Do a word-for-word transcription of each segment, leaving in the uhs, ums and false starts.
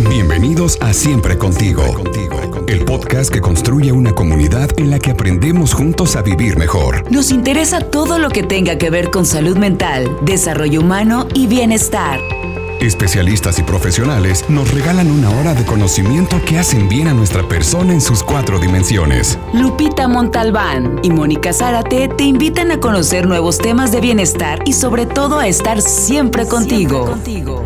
Bienvenidos a Siempre Contigo, el podcast que construye una comunidad en la que aprendemos juntos a vivir mejor. Nos interesa todo lo que tenga que ver con salud mental, desarrollo humano y bienestar. Especialistas y profesionales nos regalan una hora de conocimiento que hacen bien a nuestra persona en sus cuatro dimensiones. Lupita Montalbán y Mónica Zárate te invitan a conocer nuevos temas de bienestar y sobre todo a estar siempre contigo. Siempre contigo.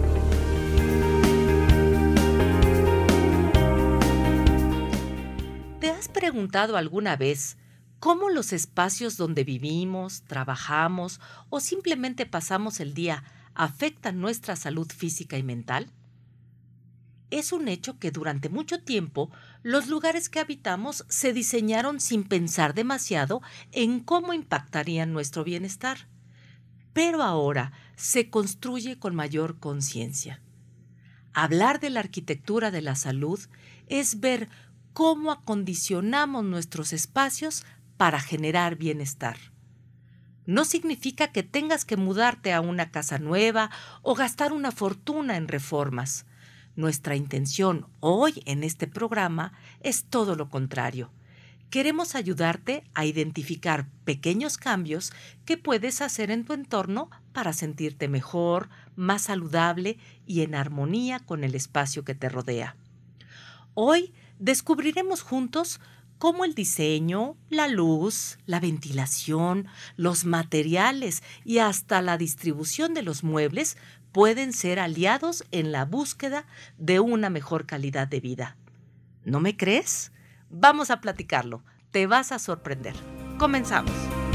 ¿Te has preguntado alguna vez cómo los espacios donde vivimos, trabajamos o simplemente pasamos el día afectan nuestra salud física y mental? Es un hecho que durante mucho tiempo los lugares que habitamos se diseñaron sin pensar demasiado en cómo impactarían nuestro bienestar. Pero ahora se construye con mayor conciencia. Hablar de la arquitectura de la salud es ver cómo acondicionamos nuestros espacios para generar bienestar. No significa que tengas que mudarte a una casa nueva o gastar una fortuna en reformas. Nuestra intención hoy en este programa es todo lo contrario. Queremos ayudarte a identificar pequeños cambios que puedes hacer en tu entorno para sentirte mejor, más saludable y en armonía con el espacio que te rodea. Hoy descubriremos juntos cómo el diseño, la luz, la ventilación, los materiales y hasta la distribución de los muebles pueden ser aliados en la búsqueda de una mejor calidad de vida. ¿No me crees? Vamos a platicarlo. Te vas a sorprender. Comenzamos.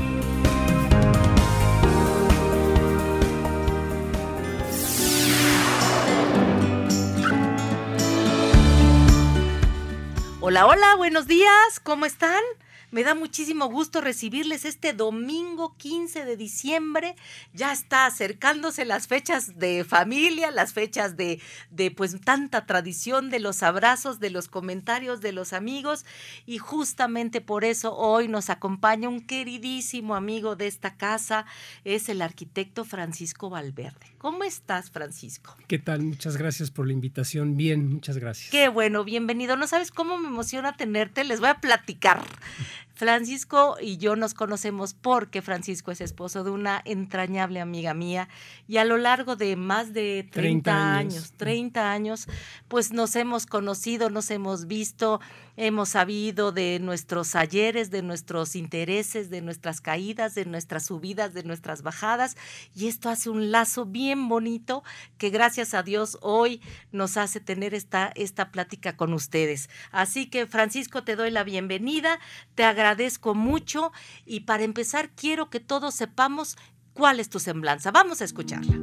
Hola, hola, buenos días, ¿cómo están? Me da muchísimo gusto recibirles este domingo quince de diciembre. Ya está acercándose las fechas de familia, las fechas de, de pues tanta tradición de los abrazos, de los comentarios de los amigos. Y justamente por eso hoy nos acompaña un queridísimo amigo de esta casa, es el arquitecto Francisco Valverde. ¿Cómo estás, Francisco? ¿Qué tal? Muchas gracias por la invitación. Bien, muchas gracias. Qué bueno, bienvenido. No sabes cómo me emociona tenerte, les voy a platicar. Francisco y yo nos conocemos porque Francisco es esposo de una entrañable amiga mía y a lo largo de más de treinta años, treinta años, pues nos hemos conocido, nos hemos visto, hemos sabido de nuestros ayeres, de nuestros intereses, de nuestras caídas, de nuestras subidas, de nuestras bajadas, y esto hace un lazo bien bonito que gracias a Dios hoy nos hace tener esta, esta plática con ustedes. Así que, Francisco, te doy la bienvenida, te agradezco agradezco mucho y para empezar quiero que todos sepamos cuál es tu semblanza. Vamos a escucharla.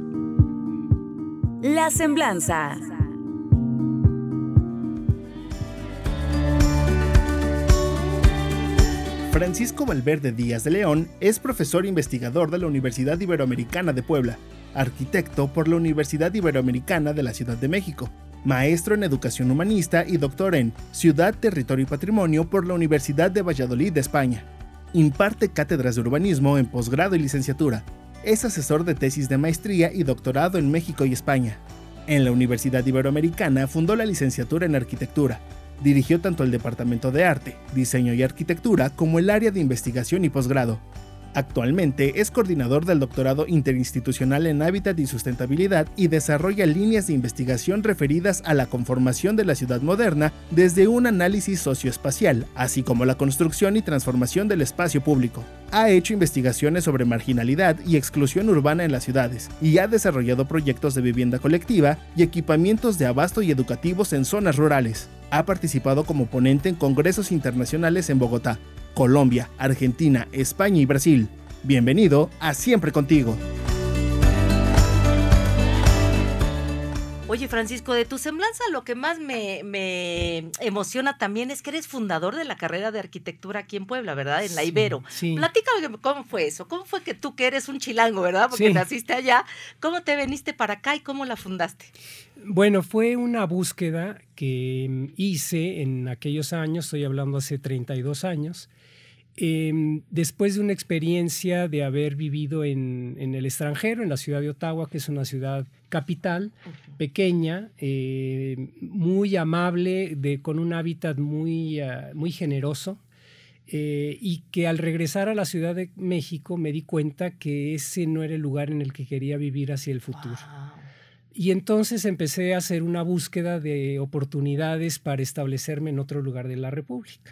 La semblanza. Francisco Valverde Díaz de León es profesor investigador de la Universidad Iberoamericana de Puebla, arquitecto por la Universidad Iberoamericana de la Ciudad de México, maestro en Educación Humanista y doctor en Ciudad, Territorio y Patrimonio por la Universidad de Valladolid de España. Imparte cátedras de urbanismo en posgrado y licenciatura. Es asesor de tesis de maestría y doctorado en México y España. En la Universidad Iberoamericana fundó la licenciatura en Arquitectura. Dirigió tanto el Departamento de Arte, Diseño y Arquitectura como el área de investigación y posgrado. Actualmente es coordinador del doctorado interinstitucional en Hábitat y Sustentabilidad y desarrolla líneas de investigación referidas a la conformación de la ciudad moderna desde un análisis socioespacial, así como la construcción y transformación del espacio público. Ha hecho investigaciones sobre marginalidad y exclusión urbana en las ciudades y ha desarrollado proyectos de vivienda colectiva y equipamientos de abasto y educativos en zonas rurales. Ha participado como ponente en congresos internacionales en Bogotá, Colombia, Argentina, España y Brasil. Bienvenido a Siempre Contigo. Oye, Francisco, de tu semblanza lo que más me, me emociona también es que eres fundador de la carrera de arquitectura aquí en Puebla, ¿verdad? En la Ibero. Sí, sí. Platícame cómo fue eso, cómo fue que tú que eres un chilango, ¿verdad? Porque Sí. naciste allá, ¿cómo te viniste para acá y cómo la fundaste? Bueno, fue una búsqueda que hice en aquellos años, estoy hablando hace treinta y dos años, Eh, después de una experiencia de haber vivido en, en el extranjero, en la ciudad de Ottawa, que es una ciudad capital, uh-huh. pequeña, eh, muy amable, de, con un hábitat muy, uh, muy generoso, eh, y que al regresar a la Ciudad de México me di cuenta que ese no era el lugar en el que quería vivir hacia el futuro. Wow. Y entonces empecé a hacer una búsqueda de oportunidades para establecerme en otro lugar de la República.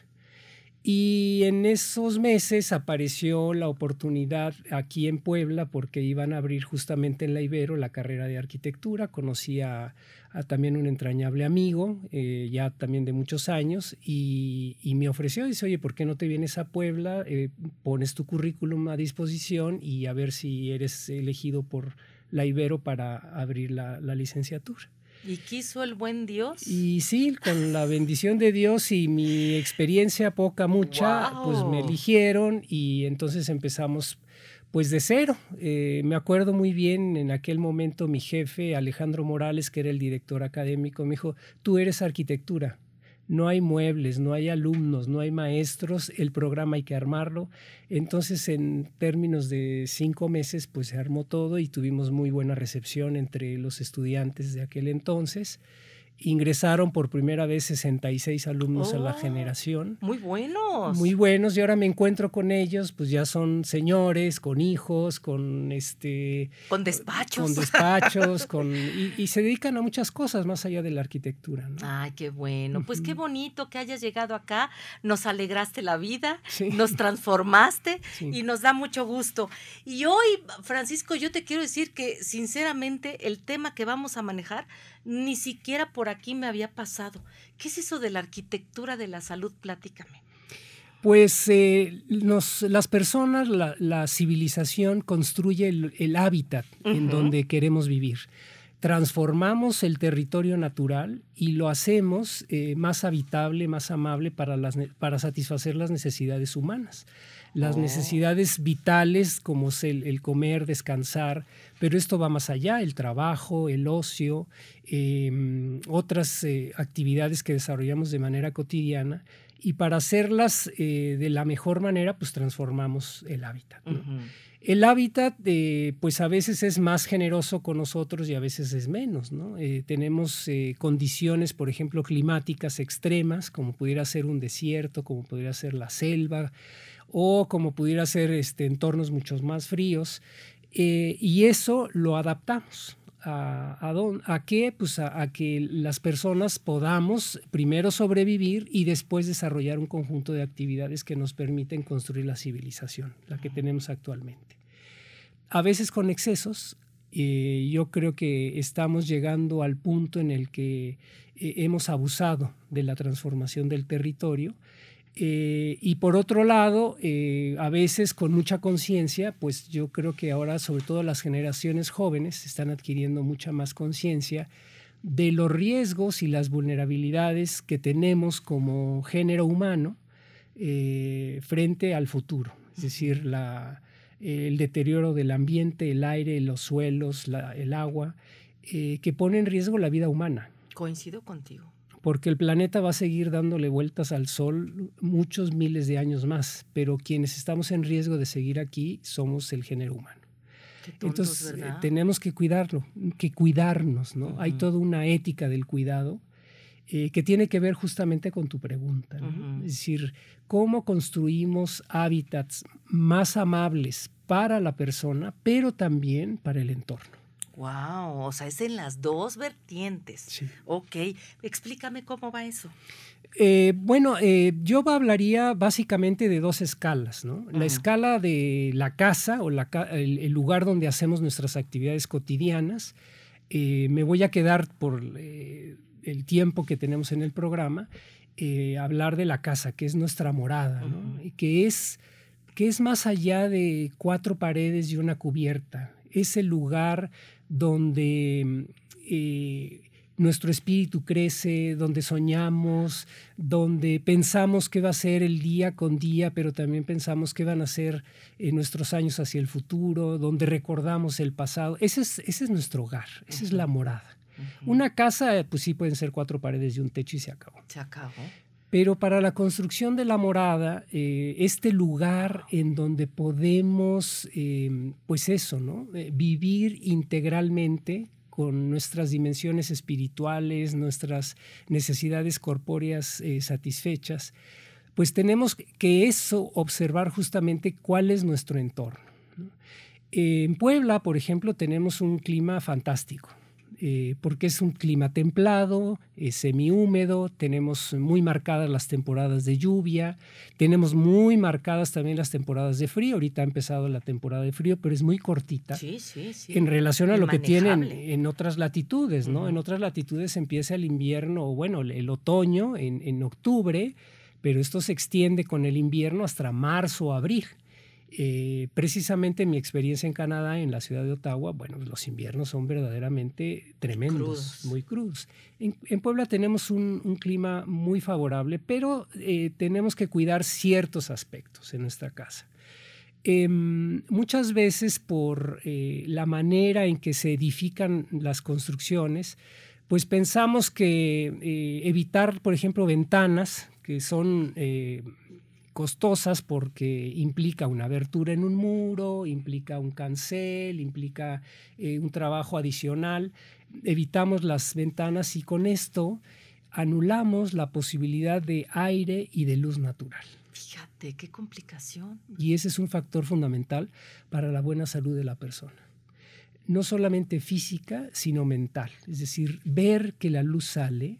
Y en esos meses apareció la oportunidad aquí en Puebla porque iban a abrir justamente en la Ibero la carrera de arquitectura. Conocí a, a también un entrañable amigo, eh, ya también de muchos años, y, y me ofreció, dice, oye, ¿por qué no te vienes a Puebla? Eh, pones tu currículum a disposición y a ver si eres elegido por la Ibero para abrir la, la licenciatura. ¿Y quiso el buen Dios? Y sí, con la bendición de Dios y mi experiencia poca, mucha, wow. pues me eligieron y entonces empezamos pues de cero. Eh, me acuerdo muy bien, en aquel momento mi jefe, Alejandro Morales, que era el director académico, me dijo, tú eres arquitectura. No hay muebles, no hay alumnos, no hay maestros, el programa hay que armarlo. Entonces, en términos de cinco meses, pues se armó todo y tuvimos muy buena recepción entre los estudiantes de aquel entonces. Ingresaron por primera vez sesenta y seis alumnos oh, a la generación. Muy buenos. Muy buenos, y ahora me encuentro con ellos, pues ya son señores, con hijos, con este... Con despachos. Con despachos, con, y, y se dedican a muchas cosas más allá de la arquitectura, ¿no? Ay, qué bueno. Pues uh-huh. qué bonito que hayas llegado acá, nos alegraste la vida, sí. nos transformaste sí. y nos da mucho gusto. Y hoy, Francisco, yo te quiero decir que sinceramente el tema que vamos a manejar ni siquiera por aquí me había pasado. ¿Qué es eso de la arquitectura de la salud? Platícame. Pues eh, nos, las personas, la, la civilización construye el, el hábitat uh-huh. en donde queremos vivir. Transformamos el territorio natural y lo hacemos eh, más habitable, más amable para, las, para satisfacer las necesidades humanas. Las oh. necesidades vitales como es el, el comer, descansar, pero esto va más allá, el trabajo, el ocio, eh, otras eh, actividades que desarrollamos de manera cotidiana, y para hacerlas eh, de la mejor manera, pues transformamos el hábitat, ¿no? Uh-huh. El hábitat, eh, pues a veces es más generoso con nosotros y a veces es menos, ¿no? Eh, tenemos eh, condiciones, por ejemplo, climáticas extremas, como pudiera ser un desierto, como pudiera ser la selva, o como pudiera ser este, entornos mucho más fríos, eh, y eso lo adaptamos. ¿A, a, dónde, a qué? Pues a, a que las personas podamos primero sobrevivir y después desarrollar un conjunto de actividades que nos permiten construir la civilización, la que tenemos actualmente. A veces con excesos, eh, yo creo que estamos llegando al punto en el que eh, hemos abusado de la transformación del territorio. Eh, y por otro lado, eh, a veces con mucha conciencia, pues yo creo que ahora sobre todo las generaciones jóvenes están adquiriendo mucha más conciencia de los riesgos y las vulnerabilidades que tenemos como género humano eh, frente al futuro. Es decir, la, el deterioro del ambiente, el aire, los suelos, la, el agua, eh, que pone en riesgo la vida humana. Coincido contigo. Porque el planeta va a seguir dándole vueltas al sol muchos miles de años más, pero quienes estamos en riesgo de seguir aquí somos el género humano. Qué tontos, Entonces ¿verdad? eh, tenemos que cuidarlo, que cuidarnos, ¿no? Uh-huh. Hay toda una ética del cuidado eh, que tiene que ver justamente con tu pregunta, ¿no? Uh-huh. Es decir, cómo construimos hábitats más amables para la persona, pero también para el entorno. Wow, o sea, es en las dos vertientes. Sí. Ok, explícame cómo va eso. Eh, bueno, eh, yo hablaría básicamente de dos escalas, ¿no? Uh-huh. La escala de la casa o la, el, el lugar donde hacemos nuestras actividades cotidianas. Eh, me voy a quedar por eh, el tiempo que tenemos en el programa, eh, hablar de la casa, que es nuestra morada, ¿no? Uh-huh. que, es, que es más allá de cuatro paredes y una cubierta. Es el lugar donde eh, nuestro espíritu crece, donde soñamos, donde pensamos qué va a ser el día con día, pero también pensamos qué van a ser eh, nuestros años hacia el futuro, donde recordamos el pasado. Ese es, ese es nuestro hogar, esa uh-huh. es la morada. Uh-huh. Una casa, pues sí pueden ser cuatro paredes y un techo y se acabó. Se acabó. Pero para la construcción de la morada, eh, este lugar en donde podemos, eh, pues eso, ¿no? Eh, vivir integralmente con nuestras dimensiones espirituales, nuestras necesidades corpóreas eh, satisfechas, pues tenemos que eso observar justamente cuál es nuestro entorno, ¿no? Eh, en Puebla, por ejemplo, tenemos un clima fantástico. Eh, porque es un clima templado, eh, semihúmedo, tenemos muy marcadas las temporadas de lluvia, tenemos muy marcadas también las temporadas de frío. Ahorita ha empezado la temporada de frío, pero es muy cortita, sí, sí, sí, en relación a lo que tienen manejable. en otras latitudes, ¿no? Uh-huh. En otras latitudes empieza el invierno, o bueno, el otoño en, en octubre, pero esto se extiende con el invierno hasta marzo o abril. Eh, precisamente mi experiencia en Canadá, en la ciudad de Ottawa, bueno, los inviernos son verdaderamente tremendos, Crudos. muy crudos. En, en Puebla tenemos un, un clima muy favorable, pero eh, tenemos que cuidar ciertos aspectos en nuestra casa. Eh, muchas veces por eh, la manera en que se edifican las construcciones, pues pensamos que eh, evitar, por ejemplo, ventanas que son eh, costosas porque implica una abertura en un muro, implica un cancel, implica eh, un trabajo adicional. Evitamos las ventanas y con esto anulamos la posibilidad de aire y de luz natural. Fíjate, qué complicación. Y ese es un factor fundamental para la buena salud de la persona. No solamente física, sino mental. Es decir, ver que la luz sale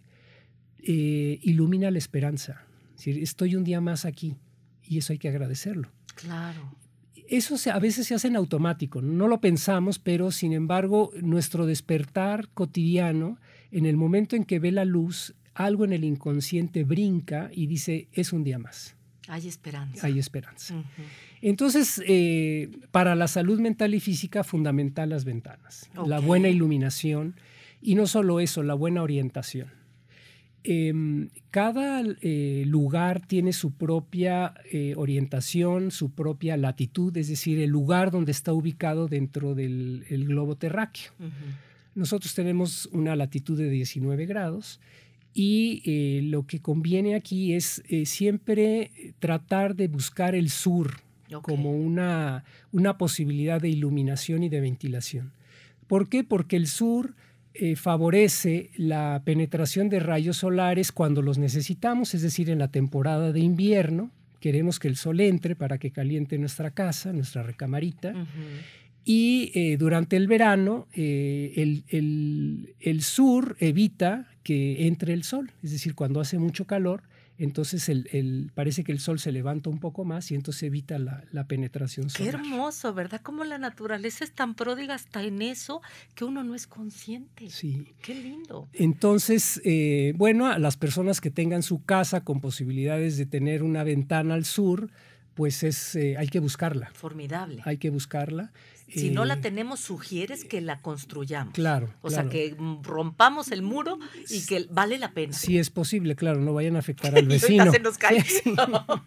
eh, ilumina la esperanza. Es decir, estoy un día más aquí. Y eso hay que agradecerlo. Claro. Eso se, a veces se hace en automático, no lo pensamos, pero sin embargo nuestro despertar cotidiano, en el momento en que ve la luz, algo en el inconsciente brinca y dice, es un día más. Hay esperanza. Hay esperanza. Uh-huh. Entonces, eh, para la salud mental y física, fundamental las ventanas, okay. La buena iluminación y no solo eso, la buena orientación. Eh, cada eh, lugar tiene su propia eh, orientación, su propia latitud, es decir, el lugar donde está ubicado dentro del el globo terráqueo. Uh-huh. Nosotros tenemos una latitud de diecinueve grados y eh, lo que conviene aquí es eh, siempre tratar de buscar el sur okay. como una, una posibilidad de iluminación y de ventilación. ¿Por qué? Porque el sur Eh, favorece la penetración de rayos solares cuando los necesitamos, es decir, en la temporada de invierno. Queremos que el sol entre para que caliente nuestra casa, nuestra recamarita. Uh-huh. Y eh, durante el verano, eh, el, el, el sur evita que entre el sol, es decir, cuando hace mucho calor, entonces el, el, parece que el sol se levanta un poco más y entonces evita la, la penetración solar. Qué hermoso, ¿verdad? Como la naturaleza es tan pródiga hasta en eso que uno no es consciente. Sí. Qué lindo. Entonces, eh, bueno, a las personas que tengan su casa con posibilidades de tener una ventana al sur, pues es, eh, hay que buscarla. Formidable. Hay que buscarla. Si eh, no la tenemos, sugieres que la construyamos. Claro. O claro. sea, que rompamos el muro y que vale la pena. Sí, es posible, claro, no vayan a afectar al vecino. Y se nos cae. Sí, sí.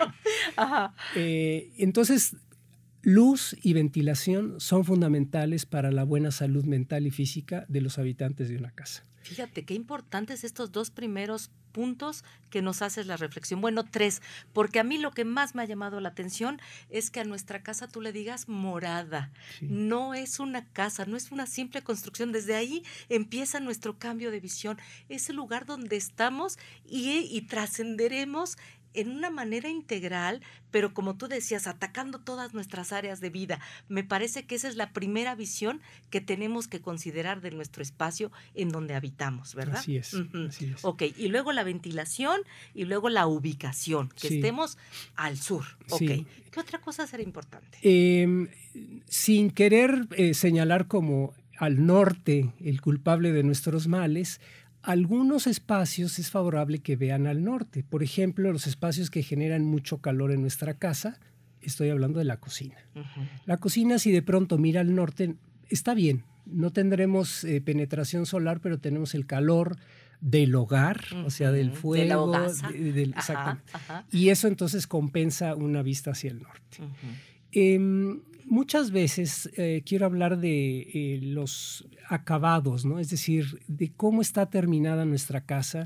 Ajá. Eh, entonces, luz y ventilación son fundamentales para la buena salud mental y física de los habitantes de una casa. Fíjate, qué importantes estos dos primeros puntos que nos haces la reflexión. Bueno, tres, porque a mí lo que más me ha llamado la atención es que a nuestra casa tú le digas morada. Sí. No es una casa, no es una simple construcción. Desde ahí empieza nuestro cambio de visión. Es el lugar donde estamos y, y trascenderemos en una manera integral, pero como tú decías, atacando todas nuestras áreas de vida. Me parece que esa es la primera visión que tenemos que considerar de nuestro espacio en donde habitamos, ¿verdad? Así es, uh-huh. así es. Ok, y luego la ventilación y luego la ubicación, que sí. estemos al sur. Ok, sí. ¿Qué otra cosa será importante? Eh, sin querer eh, señalar como al norte el culpable de nuestros males, algunos espacios es favorable que vean al norte. Por ejemplo, los espacios que generan mucho calor en nuestra casa, estoy hablando de la cocina. Uh-huh. La cocina, si de pronto mira al norte, está bien. No tendremos eh, penetración solar, pero tenemos el calor del hogar, uh-huh. o sea, del fuego. De la hogaza. De, del, ajá, exacto. Ajá. Y eso entonces compensa una vista hacia el norte. Uh-huh. Eh, Muchas veces eh, quiero hablar de eh, los acabados, ¿no? Es decir, de cómo está terminada nuestra casa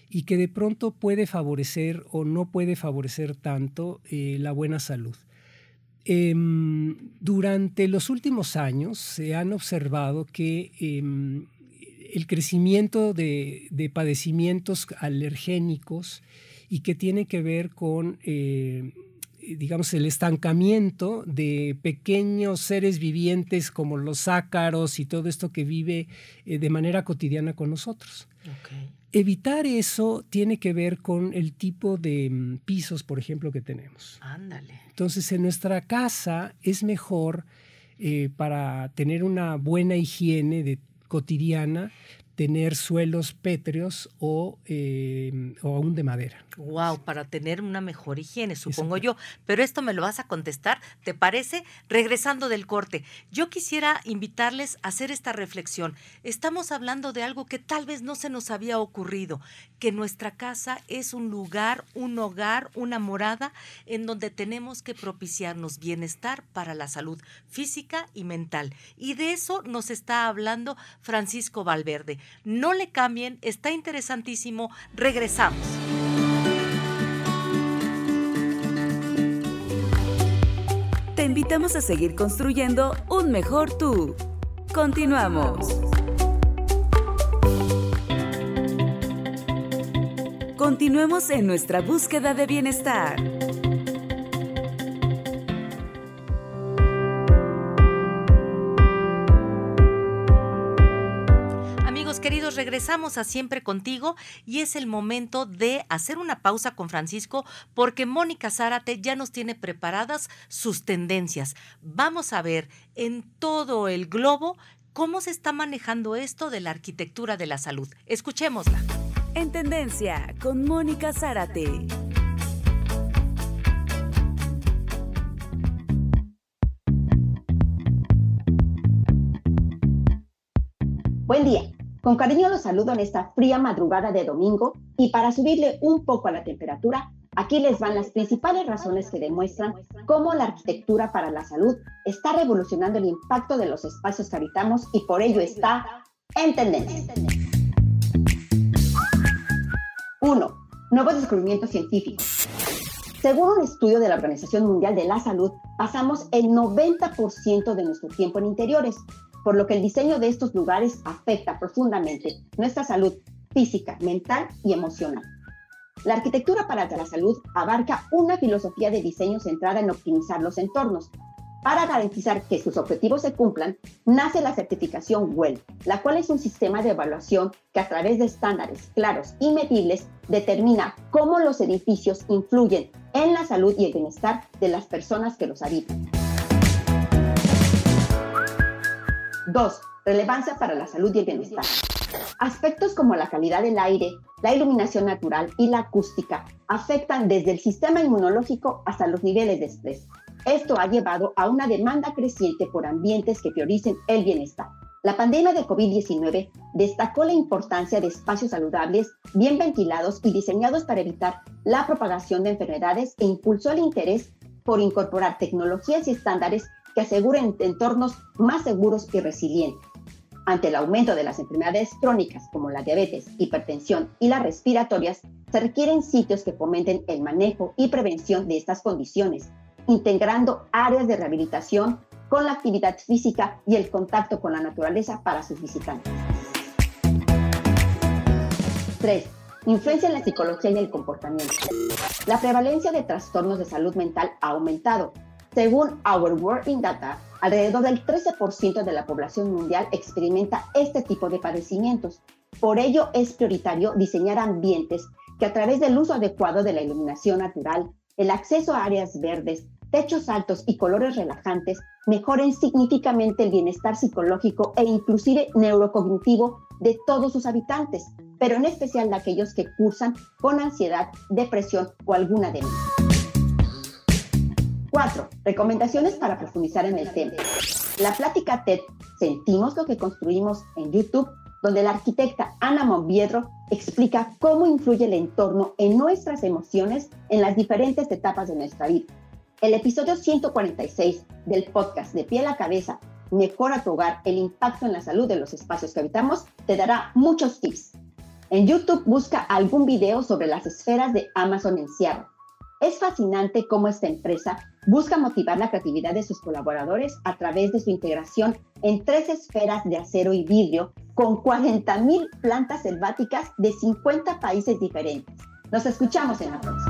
y que de pronto puede favorecer o no puede favorecer tanto eh, la buena salud. Eh, durante los últimos años se han observado que eh, el crecimiento de, de padecimientos alergénicos y que tiene que ver con, eh, digamos, el estancamiento de pequeños seres vivientes como los ácaros y todo esto que vive eh, de manera cotidiana con nosotros. Okay. Evitar eso tiene que ver con el tipo de um, pisos, por ejemplo, que tenemos. Ándale. Entonces, en nuestra casa es mejor eh, para tener una buena higiene de, cotidiana, tener suelos pétreos o, eh, o aún de madera. Wow, para tener una mejor higiene, supongo yo. Pero esto me lo vas a contestar, ¿te parece? Regresando del corte. Yo quisiera invitarles a hacer esta reflexión. Estamos hablando de algo que tal vez no se nos había ocurrido, que nuestra casa es un lugar, un hogar, una morada en donde tenemos que propiciarnos bienestar para la salud física y mental. Y de eso nos está hablando Francisco Valverde. No le cambien, está interesantísimo. Regresamos. Te invitamos a seguir construyendo un mejor tú. Continuamos. Continuemos en nuestra búsqueda de bienestar. Queridos, regresamos a Siempre Contigo y es el momento de hacer una pausa con Francisco porque Mónica Zárate ya nos tiene preparadas sus tendencias. Vamos a ver en todo el globo cómo se está manejando esto de la arquitectura de la salud. Escuchémosla. En Tendencia con Mónica Zárate. Buen día. Con cariño los saludo en esta fría madrugada de domingo y para subirle un poco a la temperatura, aquí les van las principales razones que demuestran cómo la arquitectura para la salud está revolucionando el impacto de los espacios que habitamos y por ello está en tendencia. uno. Nuevos descubrimientos científicos. Según un estudio de la Organización Mundial de la Salud, pasamos el noventa por ciento de nuestro tiempo en interiores, por lo que el diseño de estos lugares afecta profundamente nuestra salud física, mental y emocional. La arquitectura para la salud abarca una filosofía de diseño centrada en optimizar los entornos. Para garantizar que sus objetivos se cumplan, nace la certificación WELL, la cual es un sistema de evaluación que a través de estándares claros y medibles determina cómo los edificios influyen en la salud y el bienestar de las personas que los habitan. dos. Relevancia para la salud y el bienestar. Aspectos como la calidad del aire, la iluminación natural y la acústica afectan desde el sistema inmunológico hasta los niveles de estrés. Esto ha llevado a una demanda creciente por ambientes que prioricen el bienestar. La pandemia de covid diecinueve destacó la importancia de espacios saludables, bien ventilados y diseñados para evitar la propagación de enfermedades e impulsó el interés por incorporar tecnologías y estándares que aseguren entornos más seguros y resilientes. Ante el aumento de las enfermedades crónicas como la diabetes, hipertensión y las respiratorias, se requieren sitios que fomenten el manejo y prevención de estas condiciones, integrando áreas de rehabilitación con la actividad física y el contacto con la naturaleza para sus visitantes. tres. Influencia en la psicología y el comportamiento. La prevalencia de trastornos de salud mental ha aumentado. Según Our World in Data, alrededor del trece por ciento de la población mundial experimenta este tipo de padecimientos. Por ello, es prioritario diseñar ambientes que a través del uso adecuado de la iluminación natural, el acceso a áreas verdes, techos altos y colores relajantes mejoren significativamente el bienestar psicológico e inclusive neurocognitivo de todos sus habitantes, pero en especial de aquellos que cursan con ansiedad, depresión o alguna demencia. cuatro. Recomendaciones para profundizar en el tema. La plática TED Sentimos lo que construimos en YouTube, donde la arquitecta Ana Monviedro explica cómo influye el entorno en nuestras emociones en las diferentes etapas de nuestra vida. El episodio ciento cuarenta y seis del podcast De Pie a la Cabeza, Mejora tu hogar, el impacto en la salud de los espacios que habitamos, te dará muchos tips. En YouTube busca algún video sobre las esferas de Amazon en Seattle. Es fascinante cómo esta empresa busca motivar la creatividad de sus colaboradores a través de su integración en tres esferas de acero y vidrio con cuarenta mil plantas selváticas de cincuenta países diferentes. Nos escuchamos en la próxima.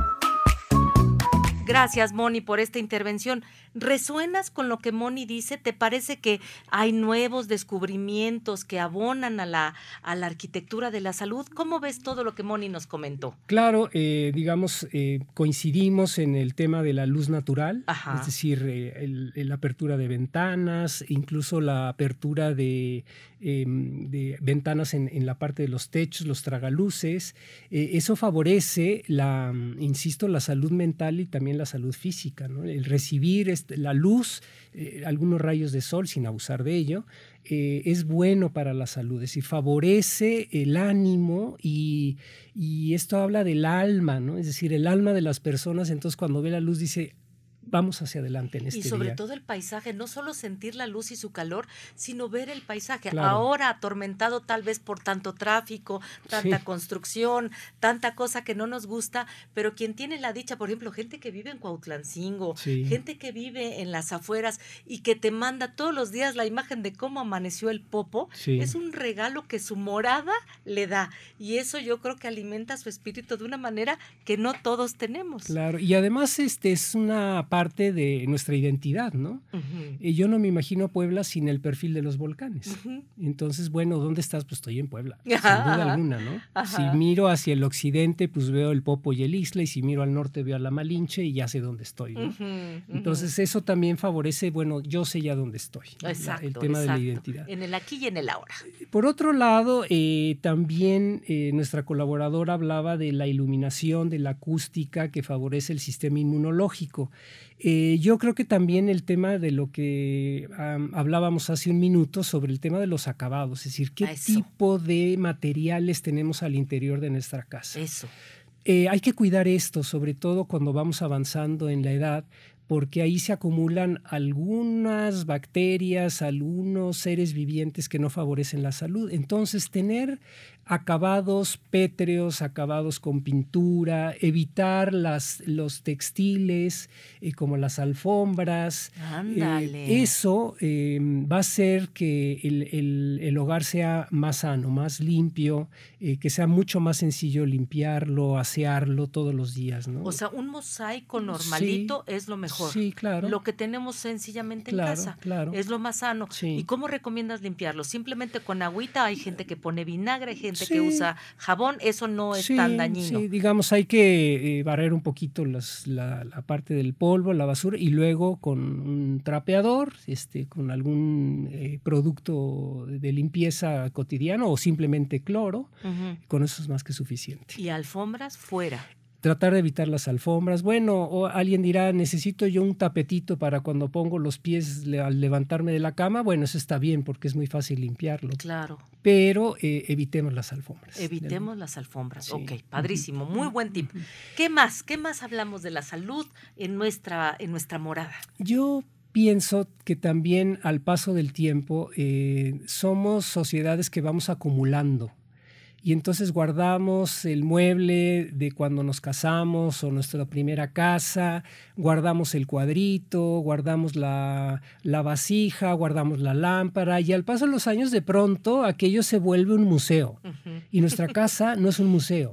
Gracias, Moni, por esta intervención. ¿Resuenas con lo que Moni dice? ¿Te parece que hay nuevos descubrimientos que abonan a la, a la arquitectura de la salud? ¿Cómo ves todo lo que Moni nos comentó? Claro, eh, digamos, eh, coincidimos en el tema de la luz natural, Ajá. es decir, eh, el, el, la apertura de ventanas, incluso la apertura de, eh, de ventanas en, en la parte de los techos, los tragaluces. Eh, eso favorece, la, insisto, la salud mental y también la salud física, ¿no? El recibir este, la luz, eh, algunos rayos de sol sin abusar de ello, eh, es bueno para la salud, es decir, favorece el ánimo y, y esto habla del alma, ¿no? Es decir, el alma de las personas, entonces cuando ve la luz dice, vamos hacia adelante en este día. Y sobre día. todo el paisaje, no solo sentir la luz y su calor, sino ver el paisaje. Claro. Ahora atormentado tal vez por tanto tráfico, tanta sí. construcción, tanta cosa que no nos gusta, pero quien tiene la dicha, por ejemplo, gente que vive en Cuautlancingo, sí. gente que vive en las afueras y que te manda todos los días la imagen de cómo amaneció el Popo, sí. es un regalo que su morada le da. Y eso yo creo que alimenta su espíritu de una manera que no todos tenemos. Claro, y además este es una parte de nuestra identidad, ¿no? Uh-huh. Eh, yo no me imagino Puebla sin el perfil de los volcanes. Uh-huh. Entonces, bueno, ¿dónde estás? Pues estoy en Puebla, Ajá. sin duda alguna, ¿no? Ajá. Si miro hacia el occidente, pues veo el Popo y el Ixtla, y si miro al norte veo a la Malinche y ya sé dónde estoy, ¿no? Uh-huh. Uh-huh. Entonces, eso también favorece, bueno, yo sé ya dónde estoy. Exacto, la, el tema exacto. de la identidad. En el aquí y en el ahora. Por otro lado, eh, también eh, nuestra colaboradora hablaba de la iluminación, de la acústica que favorece el sistema inmunológico. Eh, yo creo que también el tema de lo que um, hablábamos hace un minuto sobre el tema de los acabados, es decir, qué Eso. tipo de materiales tenemos al interior de nuestra casa. Eso. Eh, hay que cuidar esto, sobre todo cuando vamos avanzando en la edad, porque ahí se acumulan algunas bacterias, algunos seres vivientes que no favorecen la salud. Entonces, tener acabados pétreos, acabados con pintura, evitar las, los textiles eh, como las alfombras. Ándale. Eh, eso eh, va a hacer que el, el, el hogar sea más sano, más limpio, eh, que sea mucho más sencillo limpiarlo, asearlo todos los días, ¿no? O sea, un mosaico normalito sí, es lo mejor. Sí, claro. Lo que tenemos sencillamente claro, en casa claro. es lo más sano. Sí. ¿Y cómo recomiendas limpiarlo? Simplemente con agüita. Hay gente que pone vinagre, hay gente sí. que usa jabón. Eso no es sí, tan dañino. Sí, digamos, hay que eh, barrer un poquito las, la, la parte del polvo, la basura, y luego con un trapeador, este, con algún eh, producto de limpieza cotidiano o simplemente cloro, uh-huh. con eso es más que suficiente. ¿Y alfombras fuera? Tratar de evitar las alfombras. Bueno, o alguien dirá, necesito yo un tapetito para cuando pongo los pies le, al levantarme de la cama. Bueno, eso está bien porque es muy fácil limpiarlo. Claro. Pero eh, evitemos las alfombras. Evitemos ¿no? las alfombras. Sí. Ok, padrísimo. Uh-huh. Muy buen tip. ¿Qué más? ¿Qué más hablamos de la salud en nuestra, en nuestra morada? Yo pienso que también al paso del tiempo eh, somos sociedades que vamos acumulando. Y entonces guardamos el mueble de cuando nos casamos o nuestra primera casa, guardamos el cuadrito, guardamos la, la vasija, guardamos la lámpara, y al paso de los años de pronto aquello se vuelve un museo. Uh-huh. Y nuestra casa no es un museo.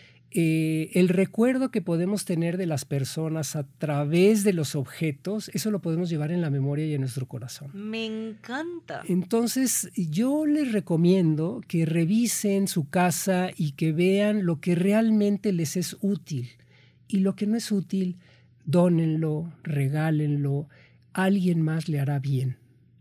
Eh, el recuerdo que podemos tener de las personas a través de los objetos, eso lo podemos llevar en la memoria y en nuestro corazón. Me encanta. Entonces, yo les recomiendo que revisen su casa y que vean lo que realmente les es útil. Y lo que no es útil, dónenlo, regálenlo, alguien más le hará bien.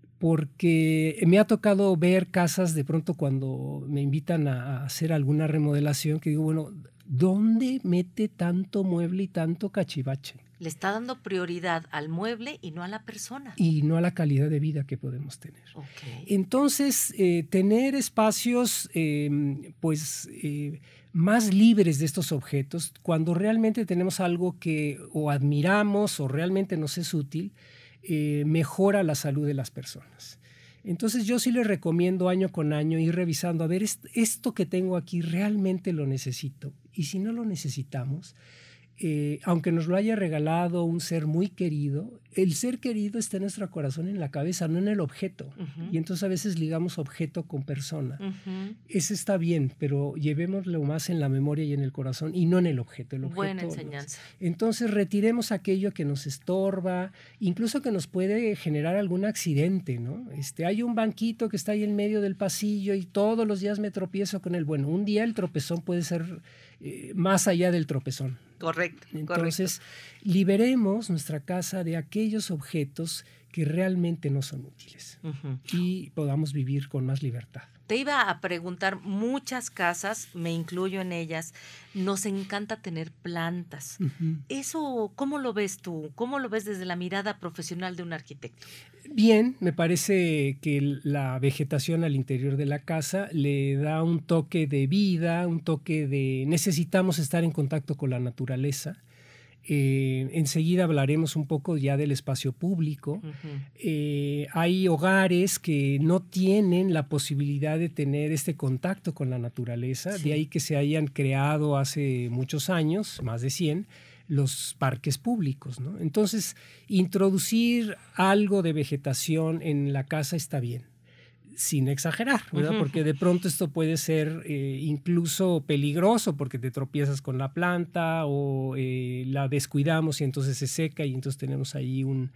Porque me ha tocado ver casas de pronto cuando me invitan a hacer alguna remodelación que digo, bueno, ¿dónde mete tanto mueble y tanto cachivache? Le está dando prioridad al mueble y no a la persona. Y no a la calidad de vida que podemos tener. Okay. Entonces, eh, tener espacios eh, pues, eh, más libres de estos objetos, cuando realmente tenemos algo que o admiramos o realmente nos es útil, eh, mejora la salud de las personas. Entonces yo sí les recomiendo año con año ir revisando, a ver, esto que tengo aquí realmente lo necesito. Y si no lo necesitamos, eh, aunque nos lo haya regalado un ser muy querido, el ser querido está en nuestro corazón, en la cabeza, no en el objeto. Uh-huh. Y entonces a veces ligamos objeto con persona. Uh-huh. Ese está bien, pero llevémoslo más en la memoria y en el corazón y no en el objeto. El objeto Buena enseñanza. No. Entonces retiremos aquello que nos estorba, incluso que nos puede generar algún accidente, ¿no? Este, hay un banquito que está ahí en medio del pasillo y todos los días me tropiezo con él. Bueno, un día el tropezón puede ser eh, más allá del tropezón. Correcto. Entonces, correcto. liberemos nuestra casa de aquellos objetos que realmente no son útiles uh-huh. y podamos vivir con más libertad. Te iba a preguntar, muchas casas, me incluyo en ellas, nos encanta tener plantas. Uh-huh. ¿Eso cómo lo ves tú? ¿Cómo lo ves desde la mirada profesional de un arquitecto? Bien, me parece que la vegetación al interior de la casa le da un toque de vida, un toque de... Necesitamos estar en contacto con la naturaleza. Eh, enseguida hablaremos un poco ya del espacio público. Uh-huh. Eh, hay hogares que no tienen la posibilidad de tener este contacto con la naturaleza, sí. De ahí que se hayan creado hace muchos años, más de cien, los parques públicos, ¿no? Entonces, introducir algo de vegetación en la casa está bien, sin exagerar, ¿verdad? Uh-huh. Porque de pronto esto puede ser eh, incluso peligroso porque te tropiezas con la planta o eh, la descuidamos y entonces se seca y entonces tenemos ahí un,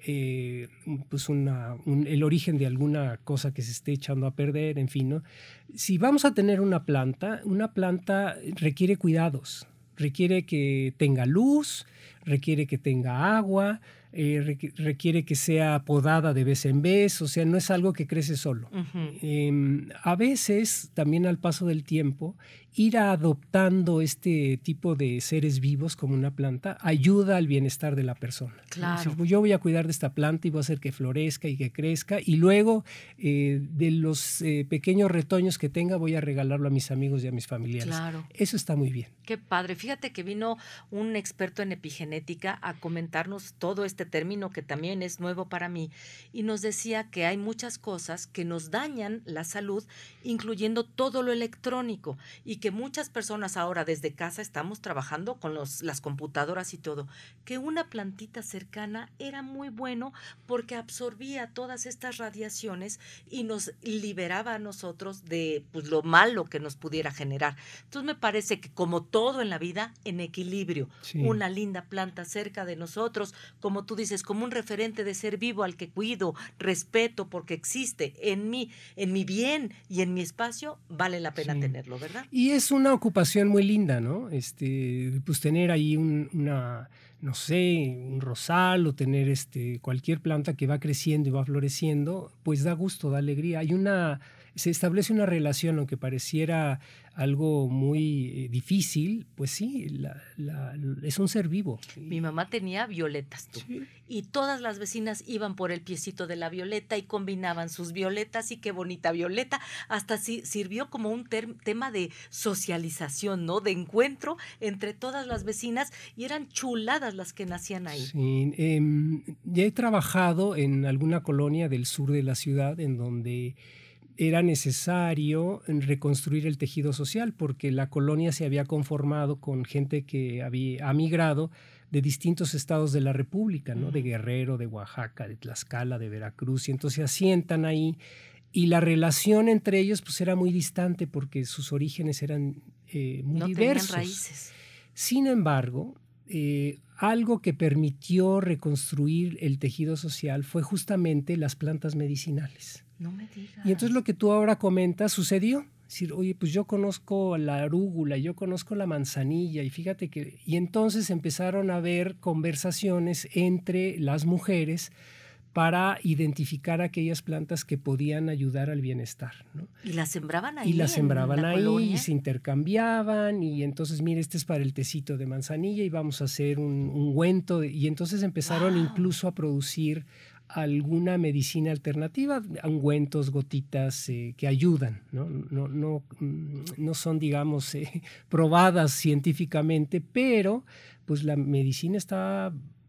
eh, pues una, un, el origen de alguna cosa que se esté echando a perder, en fin, ¿no? Si vamos a tener una planta, una planta requiere cuidados, requiere que tenga luz, requiere que tenga agua, eh, requiere que sea podada de vez en vez, o sea, no es algo que crece solo. Uh-huh. Eh, a veces, también al paso del tiempo, ir adoptando este tipo de seres vivos como una planta ayuda al bienestar de la persona. Claro. Es decir, yo voy a cuidar de esta planta y voy a hacer que florezca y que crezca y luego eh, de los eh, pequeños retoños que tenga voy a regalarlo a mis amigos y a mis familiares. Claro. Eso está muy bien. Qué padre. Fíjate que vino un experto en epigenética a comentarnos todo este término que también es nuevo para mí y nos decía que hay muchas cosas que nos dañan la salud, incluyendo todo lo electrónico y que muchas personas ahora desde casa estamos trabajando con los, las computadoras y todo, que una plantita cercana era muy bueno porque absorbía todas estas radiaciones y nos liberaba a nosotros de pues, lo malo que nos pudiera generar. Entonces me parece que como todo en la vida, en equilibrio, sí. Una linda planta cerca de nosotros, como tú dices, como un referente de ser vivo al que cuido, respeto porque existe en mí, en mi bien y en mi espacio, vale la pena sí. tenerlo, ¿verdad? Y es una ocupación muy linda, ¿no? Este, pues tener ahí un, una, no sé, un rosal o tener este, cualquier planta que va creciendo y va floreciendo, pues da gusto, da alegría. Hay una, se establece una relación, aunque pareciera algo muy eh, difícil, pues sí, la, la, es un ser vivo. Mi mamá tenía violetas, tú, sí. Y todas las vecinas iban por el piecito de la violeta y combinaban sus violetas y qué bonita violeta, hasta si, sirvió como un ter- tema de socialización, ¿no? De encuentro entre todas las vecinas y eran chuladas las que nacían ahí. Sí, eh, ya he trabajado en alguna colonia del sur de la ciudad en donde era necesario reconstruir el tejido social porque la colonia se había conformado con gente que había migrado de distintos estados de la República, ¿no? De Guerrero, de Oaxaca, de Tlaxcala, de Veracruz, y entonces se asientan ahí y la relación entre ellos pues era muy distante porque sus orígenes eran eh, muy no diversos. Tenían raíces. Sin embargo, eh, algo que permitió reconstruir el tejido social fue justamente las plantas medicinales. No me digas. Y entonces lo que tú ahora comentas sucedió. Es decir, oye, pues yo conozco la arúgula, yo conozco la manzanilla y fíjate que... Y entonces empezaron a haber conversaciones entre las mujeres para identificar aquellas plantas que podían ayudar al bienestar, ¿no? Y las sembraban ahí. Y las sembraban ahí colonia. Y se intercambiaban y entonces, mire, este es para el tecito de manzanilla y vamos a hacer un ungüento. Y entonces empezaron wow. incluso a producir alguna medicina alternativa, ungüentos, gotitas eh, que ayudan, ¿no? No, no, no son, digamos, eh, probadas científicamente, pero pues la medicina está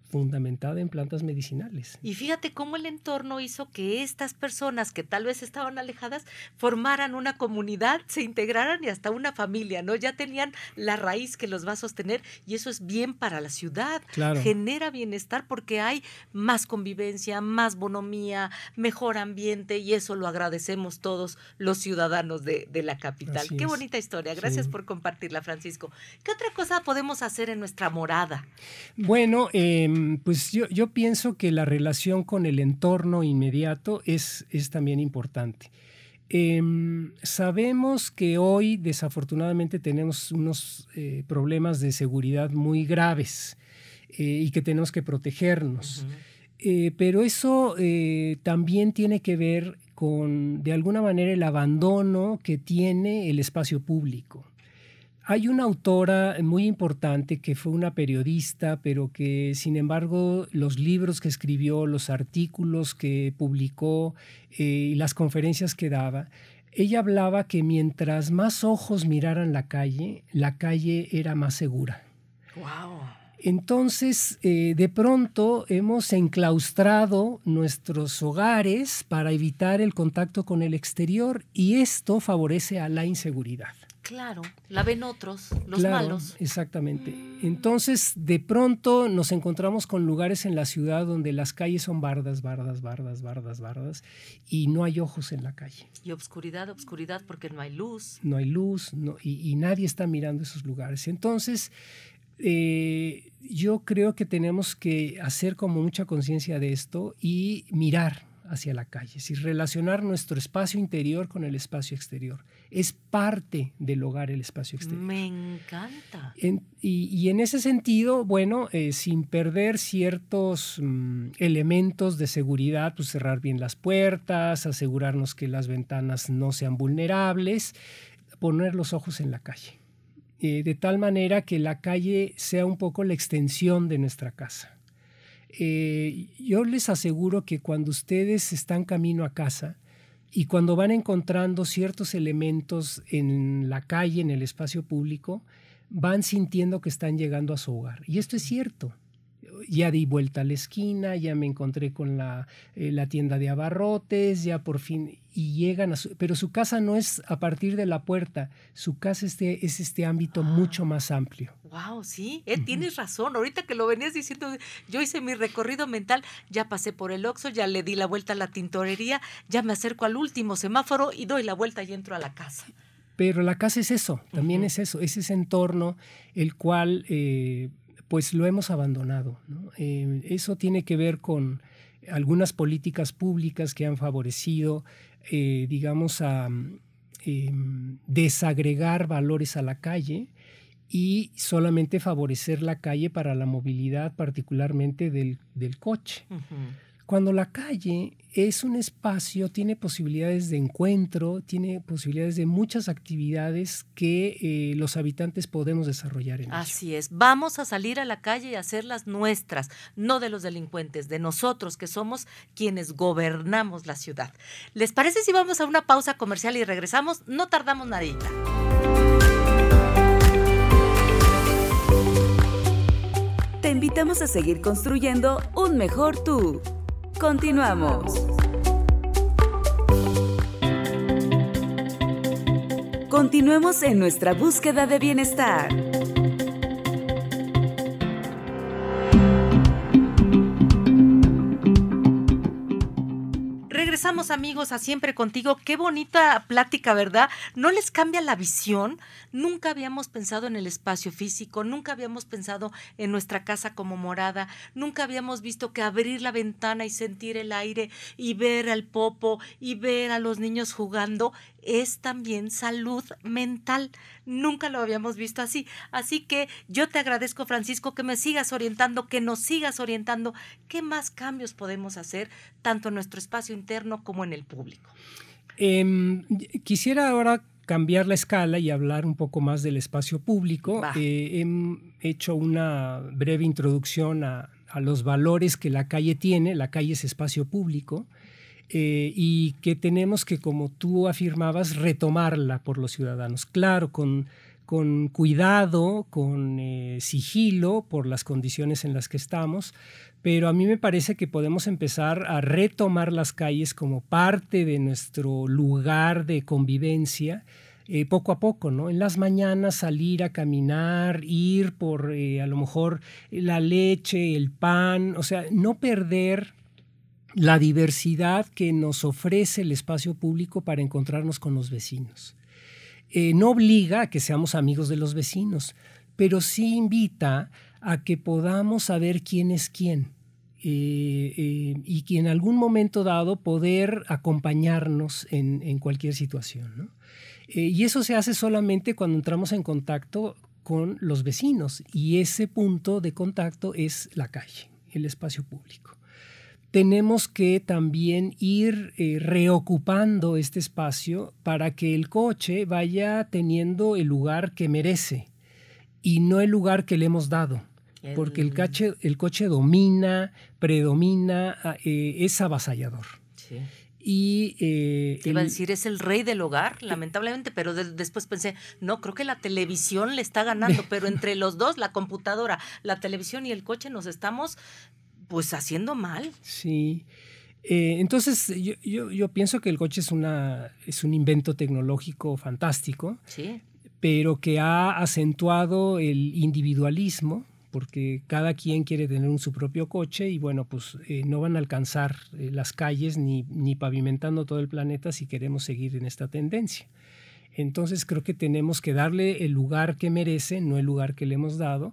fundamentada en plantas medicinales. Y fíjate cómo el entorno hizo que estas personas que tal vez estaban alejadas formaran una comunidad, se integraran y hasta una familia, ¿no? Ya tenían la raíz que los va a sostener y eso es bien para la ciudad. Claro. Genera bienestar porque hay más convivencia, más bonomía, mejor ambiente y eso lo agradecemos todos los ciudadanos de, de la capital. Así Qué es. bonita historia. Gracias Sí. por compartirla, Francisco. ¿Qué otra cosa podemos hacer en nuestra morada? Bueno, eh, pues yo, yo pienso que la relación con el entorno inmediato es, es también importante. Eh, sabemos que hoy desafortunadamente tenemos unos eh, problemas de seguridad muy graves eh, y que tenemos que protegernos. Uh-huh. Eh, pero eso eh, también tiene que ver con, de alguna manera, el abandono que tiene el espacio público. Hay una autora muy importante que fue una periodista, pero que, sin embargo, los libros que escribió, los artículos que publicó eh, y las conferencias que daba, ella hablaba que mientras más ojos miraran la calle, la calle era más segura. ¡Wow! Entonces, eh, de pronto hemos enclaustrado nuestros hogares para evitar el contacto con el exterior y esto favorece a la inseguridad. Claro, la ven otros, los Claro, malos. Exactamente. Entonces, de pronto nos encontramos con lugares en la ciudad donde las calles son bardas, bardas, bardas, bardas, bardas, y no hay ojos en la calle. Y obscuridad, obscuridad, porque no hay luz. No hay luz, no, y, y nadie está mirando esos lugares. Entonces, eh, yo creo que tenemos que hacer como mucha conciencia de esto y mirar hacia la calle, es decir, relacionar nuestro espacio interior con el espacio exterior. Es parte del hogar el espacio exterior. Me encanta. En, y, y en ese sentido, bueno, eh, sin perder ciertos mm, elementos de seguridad, pues cerrar bien las puertas, asegurarnos que las ventanas no sean vulnerables, poner los ojos en la calle. Eh, de tal manera que la calle sea un poco la extensión de nuestra casa. Eh, yo les aseguro que cuando ustedes están camino a casa y cuando van encontrando ciertos elementos en la calle, en el espacio público, van sintiendo que están llegando a su hogar. Y esto es cierto. Ya di vuelta a la esquina, ya me encontré con la, eh, la tienda de abarrotes, ya por fin, y llegan a su... Pero su casa no es a partir de la puerta, su casa este, es este ámbito ah. mucho más amplio. Wow, sí, eh, uh-huh. Tienes razón. Ahorita que lo venías diciendo, yo hice mi recorrido mental, ya pasé por el Oxxo, ya le di la vuelta a la tintorería, ya me acerco al último semáforo y doy la vuelta y entro a la casa. Pero la casa es eso, también uh-huh. es eso, es ese entorno el cual... Eh, pues lo hemos abandonado, ¿no? Eh, eso tiene que ver con algunas políticas públicas que han favorecido, eh, digamos, a eh, desagregar valores a la calle y solamente favorecer la calle para la movilidad, particularmente del, del coche. Uh-huh. Cuando la calle es un espacio, tiene posibilidades de encuentro, tiene posibilidades de muchas actividades que eh, los habitantes podemos desarrollar en ella. Así es, vamos a salir a la calle y hacerlas nuestras, no de los delincuentes, de nosotros que somos quienes gobernamos la ciudad. ¿Les parece si vamos a una pausa comercial y regresamos? No tardamos nadita. Te invitamos a seguir construyendo un mejor tú. Continuamos. Continuemos en nuestra búsqueda de bienestar. Regresamos, amigos, a Siempre Contigo. Qué bonita plática, ¿verdad? ¿No les cambia la visión? Nunca habíamos pensado en el espacio físico, nunca habíamos pensado en nuestra casa como morada, nunca habíamos visto que abrir la ventana y sentir el aire y ver al popo y ver a los niños jugando es también salud mental. Nunca lo habíamos visto así. Así que yo te agradezco, Francisco, que me sigas orientando, que nos sigas orientando. ¿Qué más cambios podemos hacer, tanto en nuestro espacio interno como en el público? Eh, quisiera ahora cambiar la escala y hablar un poco más del espacio público. Eh, he hecho una breve introducción a, a los valores que la calle tiene. La calle es espacio público. Eh, y que tenemos que, como tú afirmabas, retomarla por los ciudadanos. Claro, con, con cuidado, con eh, sigilo por las condiciones en las que estamos, pero a mí me parece que podemos empezar a retomar las calles como parte de nuestro lugar de convivencia, eh, poco a poco, ¿no? En las mañanas salir a caminar, ir por eh, a lo mejor la leche, el pan, o sea, no perder la diversidad que nos ofrece el espacio público para encontrarnos con los vecinos. Eh, no obliga a que seamos amigos de los vecinos, pero sí invita a que podamos saber quién es quién eh, eh, y que en algún momento dado poder acompañarnos en, en cualquier situación, ¿no? Eh, y eso se hace solamente cuando entramos en contacto con los vecinos, y ese punto de contacto es la calle, el espacio público. Tenemos que también ir eh, reocupando este espacio para que el coche vaya teniendo el lugar que merece y no el lugar que le hemos dado, el... porque el, cache, el coche domina, predomina, eh, es avasallador. Sí. Y, eh, Te iba el, a decir, es el rey del hogar, lamentablemente, pero de, después pensé, no, creo que la televisión le está ganando, pero entre los dos, la computadora, la televisión y el coche, nos estamos pues haciendo mal. Sí. Eh, entonces, yo, yo, yo pienso que el coche es, una, es un invento tecnológico fantástico, sí, pero que ha acentuado el individualismo, porque cada quien quiere tener un, su propio coche y bueno, pues eh, no van a alcanzar eh, las calles ni, ni pavimentando todo el planeta si queremos seguir en esta tendencia. Entonces creo que tenemos que darle el lugar que merece, no el lugar que le hemos dado,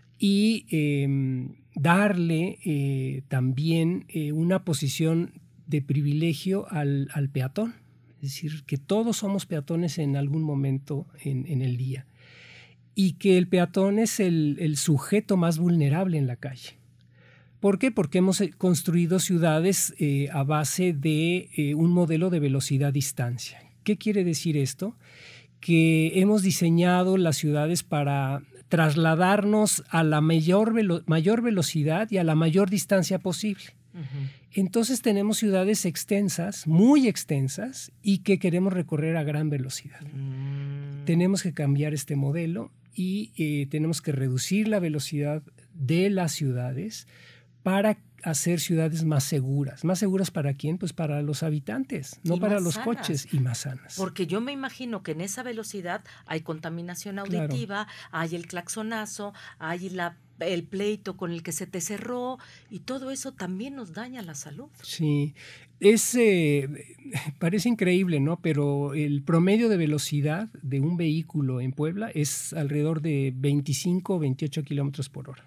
y eh, darle eh, también eh, una posición de privilegio al, al peatón. Es decir, que todos somos peatones en algún momento en, en el día. Y que el peatón es el, el sujeto más vulnerable en la calle. ¿Por qué? Porque hemos construido ciudades eh, a base de eh, un modelo de velocidad-distancia. ¿Qué quiere decir esto? Que hemos diseñado las ciudades para trasladarnos a la mayor, velo- mayor velocidad y a la mayor distancia posible. Uh-huh. Entonces tenemos ciudades extensas, muy extensas, y que queremos recorrer a gran velocidad. Uh-huh. Tenemos que cambiar este modelo y eh, tenemos que reducir la velocidad de las ciudades para hacer ciudades más seguras. ¿Más seguras para quién? Pues para los habitantes, no para los sanas. Coches, y más sanas. Porque yo me imagino que en esa velocidad hay contaminación auditiva, claro. Hay el claxonazo, hay la, el pleito con el que se te cerró, y todo eso también nos daña la salud. Sí, es, eh, parece increíble, ¿no? Pero el promedio de velocidad de un vehículo en Puebla es alrededor de veinticinco o veintiocho kilómetros por hora.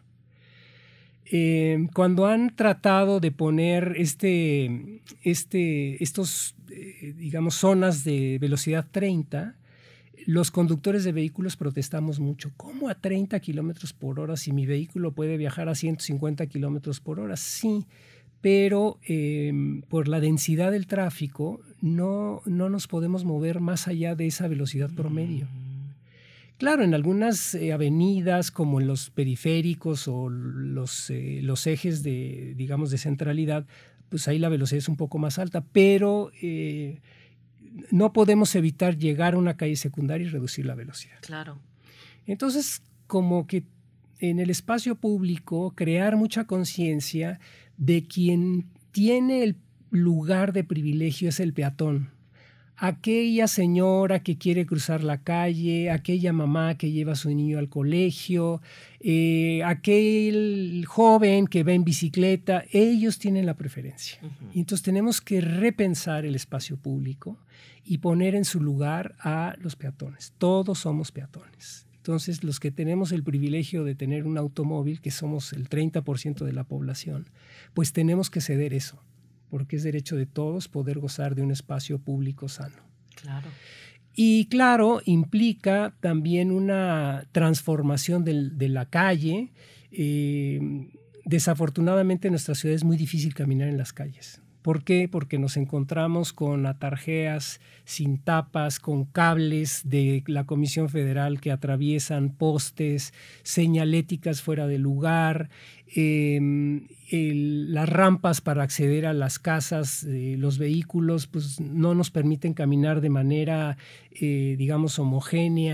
Eh, cuando han tratado de poner este, este, estos, eh, digamos, zonas de velocidad treinta, los conductores de vehículos protestamos mucho. ¿Cómo a treinta kilómetros por hora si mi vehículo puede viajar a ciento cincuenta kilómetros por hora? Sí, pero eh, por la densidad del tráfico no, no nos podemos mover más allá de esa velocidad promedio. Claro, en algunas eh, avenidas como en los periféricos o los, eh, los ejes de, digamos, de centralidad, pues ahí la velocidad es un poco más alta, pero eh, no podemos evitar llegar a una calle secundaria y reducir la velocidad. Claro. Entonces, como que en el espacio público crear mucha conciencia de quien tiene el lugar de privilegio es el peatón. Aquella señora que quiere cruzar la calle, aquella mamá que lleva a su niño al colegio, eh, aquel joven que va en bicicleta, ellos tienen la preferencia. Uh-huh. Y entonces tenemos que repensar el espacio público y poner en su lugar a los peatones. Todos somos peatones. Entonces, los que tenemos el privilegio de tener un automóvil, que somos el treinta por ciento de la población, pues tenemos que ceder eso, porque es derecho de todos poder gozar de un espacio público sano. Claro. Y claro, implica también una transformación del, de la calle. Eh, desafortunadamente en nuestra ciudad es muy difícil caminar en las calles. ¿Por qué? Porque nos encontramos con atarjeas sin tapas, con cables de la Comisión Federal que atraviesan postes, señaléticas fuera de lugar, eh, el, las rampas para acceder a las casas, eh, los vehículos, pues no nos permiten caminar de manera, eh, digamos, homogénea.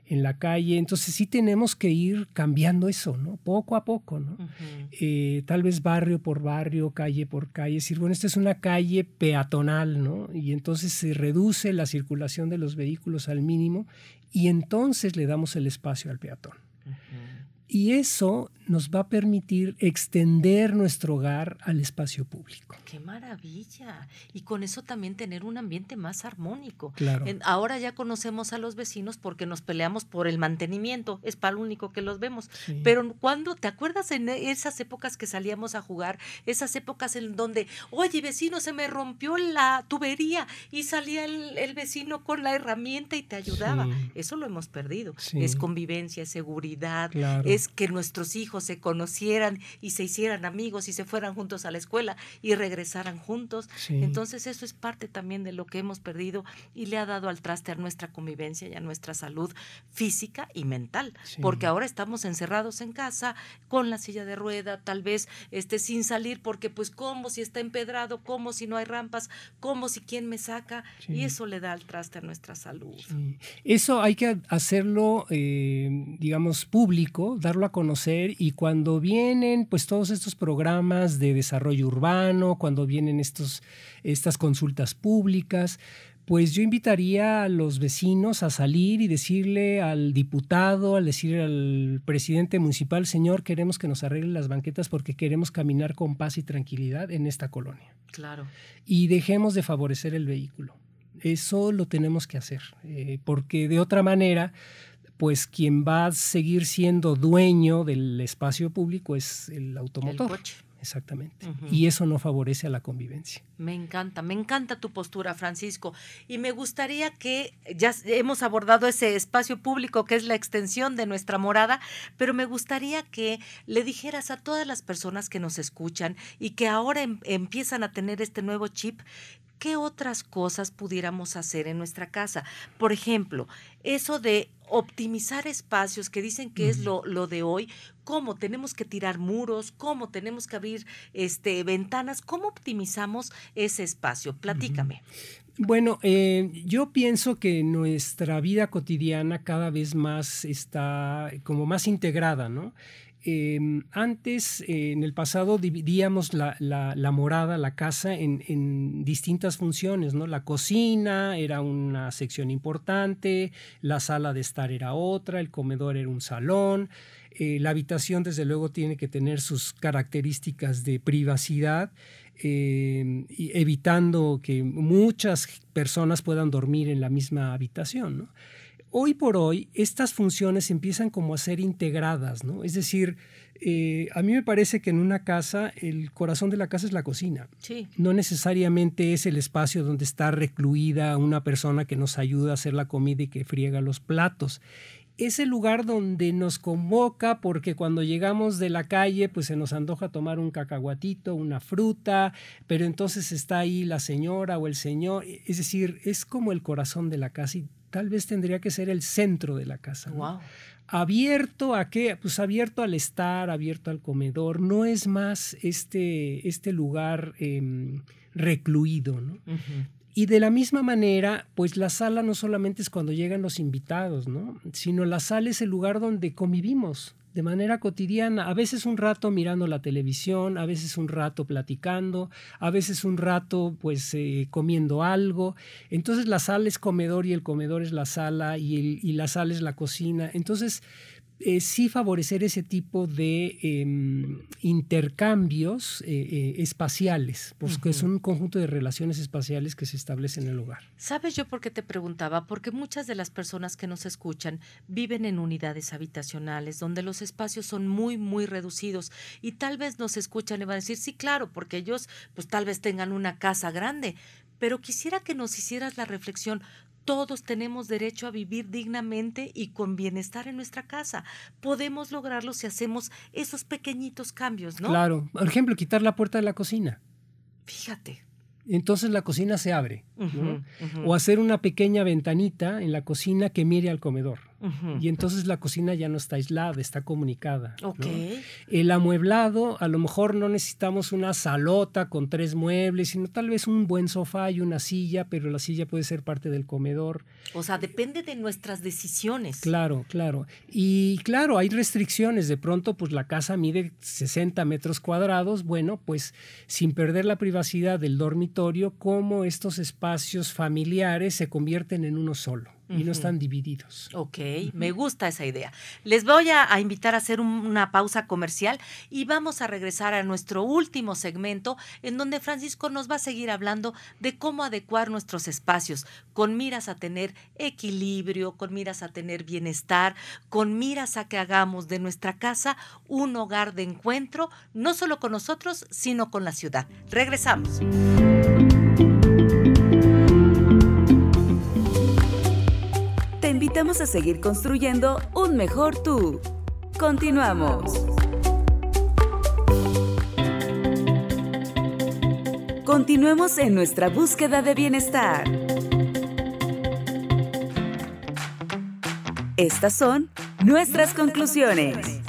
en la calle. Entonces sí tenemos que ir cambiando eso, ¿no? Poco a poco, ¿no? Uh-huh. Eh, tal vez barrio por barrio, calle por calle. Es decir, bueno, esta es una calle peatonal, ¿no? Y entonces se reduce la circulación de los vehículos al mínimo y entonces le damos el espacio al peatón. Uh-huh. Y eso nos va a permitir extender nuestro hogar al espacio público. ¡Qué maravilla! Y con eso también tener un ambiente más armónico. Claro. En, ahora ya conocemos a los vecinos porque nos peleamos por el mantenimiento. Es para lo único que los vemos. Sí. Pero cuando, ¿te acuerdas en esas épocas que salíamos a jugar? Esas épocas en donde, oye, vecino, se me rompió la tubería y salía el, el vecino con la herramienta y te ayudaba. Sí. Eso lo hemos perdido. Sí. Es convivencia, es seguridad, claro. Es que nuestros hijos se conocieran y se hicieran amigos y se fueran juntos a la escuela y regresaran juntos. Sí. Entonces eso es parte también de lo que hemos perdido y le ha dado al traste a nuestra convivencia y a nuestra salud física y mental. Sí. Porque ahora estamos encerrados en casa con la silla de rueda, tal vez este, sin salir porque pues cómo si está empedrado, cómo si no hay rampas, cómo si quién me saca. Sí. Y eso le da al traste a nuestra salud. Sí. Eso hay que hacerlo, eh, digamos, público, darlo a conocer, y cuando vienen pues todos estos programas de desarrollo urbano, cuando vienen estos, estas consultas públicas, pues yo invitaría a los vecinos a salir y decirle al diputado, al decirle al presidente municipal, señor, queremos que nos arreglen las banquetas porque queremos caminar con paz y tranquilidad en esta colonia. Claro. Y dejemos de favorecer el vehículo. Eso lo tenemos que hacer, eh, porque de otra manera pues quien va a seguir siendo dueño del espacio público es el automotor. El coche. Exactamente. Uh-huh. Y eso no favorece a la convivencia. Me encanta, me encanta tu postura, Francisco. Y me gustaría que, ya hemos abordado ese espacio público que es la extensión de nuestra morada, pero me gustaría que le dijeras a todas las personas que nos escuchan y que ahora em- empiezan a tener este nuevo chip, ¿qué otras cosas pudiéramos hacer en nuestra casa? Por ejemplo, eso de optimizar espacios que dicen que uh-huh. es lo, lo de hoy, cómo tenemos que tirar muros, cómo tenemos que abrir este, ventanas, ¿cómo optimizamos ese espacio? Platícame. Uh-huh. Bueno, eh, yo pienso que nuestra vida cotidiana cada vez más está como más integrada, ¿no? Eh, antes, eh, en el pasado, dividíamos la, la, la morada, la casa, en, en distintas funciones, ¿no? La cocina era una sección importante, la sala de estar era otra, el comedor era un salón, eh, la habitación, desde luego, tiene que tener sus características de privacidad, eh, y evitando que muchas personas puedan dormir en la misma habitación, ¿no? Hoy por hoy, estas funciones empiezan como a ser integradas, ¿no? Es decir, eh, a mí me parece que en una casa, el corazón de la casa es la cocina. Sí. No necesariamente es el espacio donde está recluida una persona que nos ayuda a hacer la comida y que friega los platos. Es el lugar donde nos convoca porque cuando llegamos de la calle pues se nos antoja tomar un cacahuatito, una fruta, pero entonces está ahí la señora o el señor. Es decir, es como el corazón de la casa y tal vez tendría que ser el centro de la casa, ¿no? Wow. ¿Abierto a qué? Pues abierto al estar, abierto al comedor. No es más este, este lugar eh, recluido, ¿no? Uh-huh. Y de la misma manera, pues la sala no solamente es cuando llegan los invitados, ¿no? Sino la sala es el lugar donde convivimos de manera cotidiana, a veces un rato mirando la televisión, a veces un rato platicando, a veces un rato pues eh, comiendo algo. Entonces la sala es comedor y el comedor es la sala y, el, y la sala es la cocina. Entonces eh, sí favorecer ese tipo de eh, intercambios eh, eh, espaciales, porque uh-huh. es un conjunto de relaciones espaciales que se establecen en el hogar. ¿Sabes yo por qué te preguntaba? Porque muchas de las personas que nos escuchan viven en unidades habitacionales donde los espacios son muy, muy reducidos y tal vez nos escuchan y van a decir, sí, claro, porque ellos pues tal vez tengan una casa grande, pero quisiera que nos hicieras la reflexión. Todos tenemos derecho a vivir dignamente y con bienestar en nuestra casa. Podemos lograrlo si hacemos esos pequeñitos cambios, ¿no? Claro. Por ejemplo, quitar la puerta de la cocina. Fíjate. Entonces la cocina se abre, uh-huh, ¿no? uh-huh. O hacer una pequeña ventanita en la cocina que mire al comedor. Uh-huh. Y entonces la cocina ya no está aislada, está comunicada. Okay. ¿no? El amueblado, a lo mejor no necesitamos una salota con tres muebles, sino tal vez un buen sofá y una silla, pero la silla puede ser parte del comedor. O sea, depende de nuestras decisiones. Claro, claro. Y claro, hay restricciones. De pronto, pues la casa mide sesenta metros cuadrados. Bueno, pues sin perder la privacidad del dormitorio, cómo estos espacios familiares se convierten en uno solo. Y no están divididos. Ok, uh-huh. Me gusta esa idea. Les voy a, a invitar a hacer un, una pausa comercial y vamos a regresar a nuestro último segmento en donde Francisco nos va a seguir hablando de cómo adecuar nuestros espacios con miras a tener equilibrio, con miras a tener bienestar, con miras a que hagamos de nuestra casa un hogar de encuentro, no solo con nosotros, sino con la ciudad. Regresamos. Te invitamos a seguir construyendo un mejor tú. Continuamos. Continuemos en nuestra búsqueda de bienestar. Estas son nuestras conclusiones.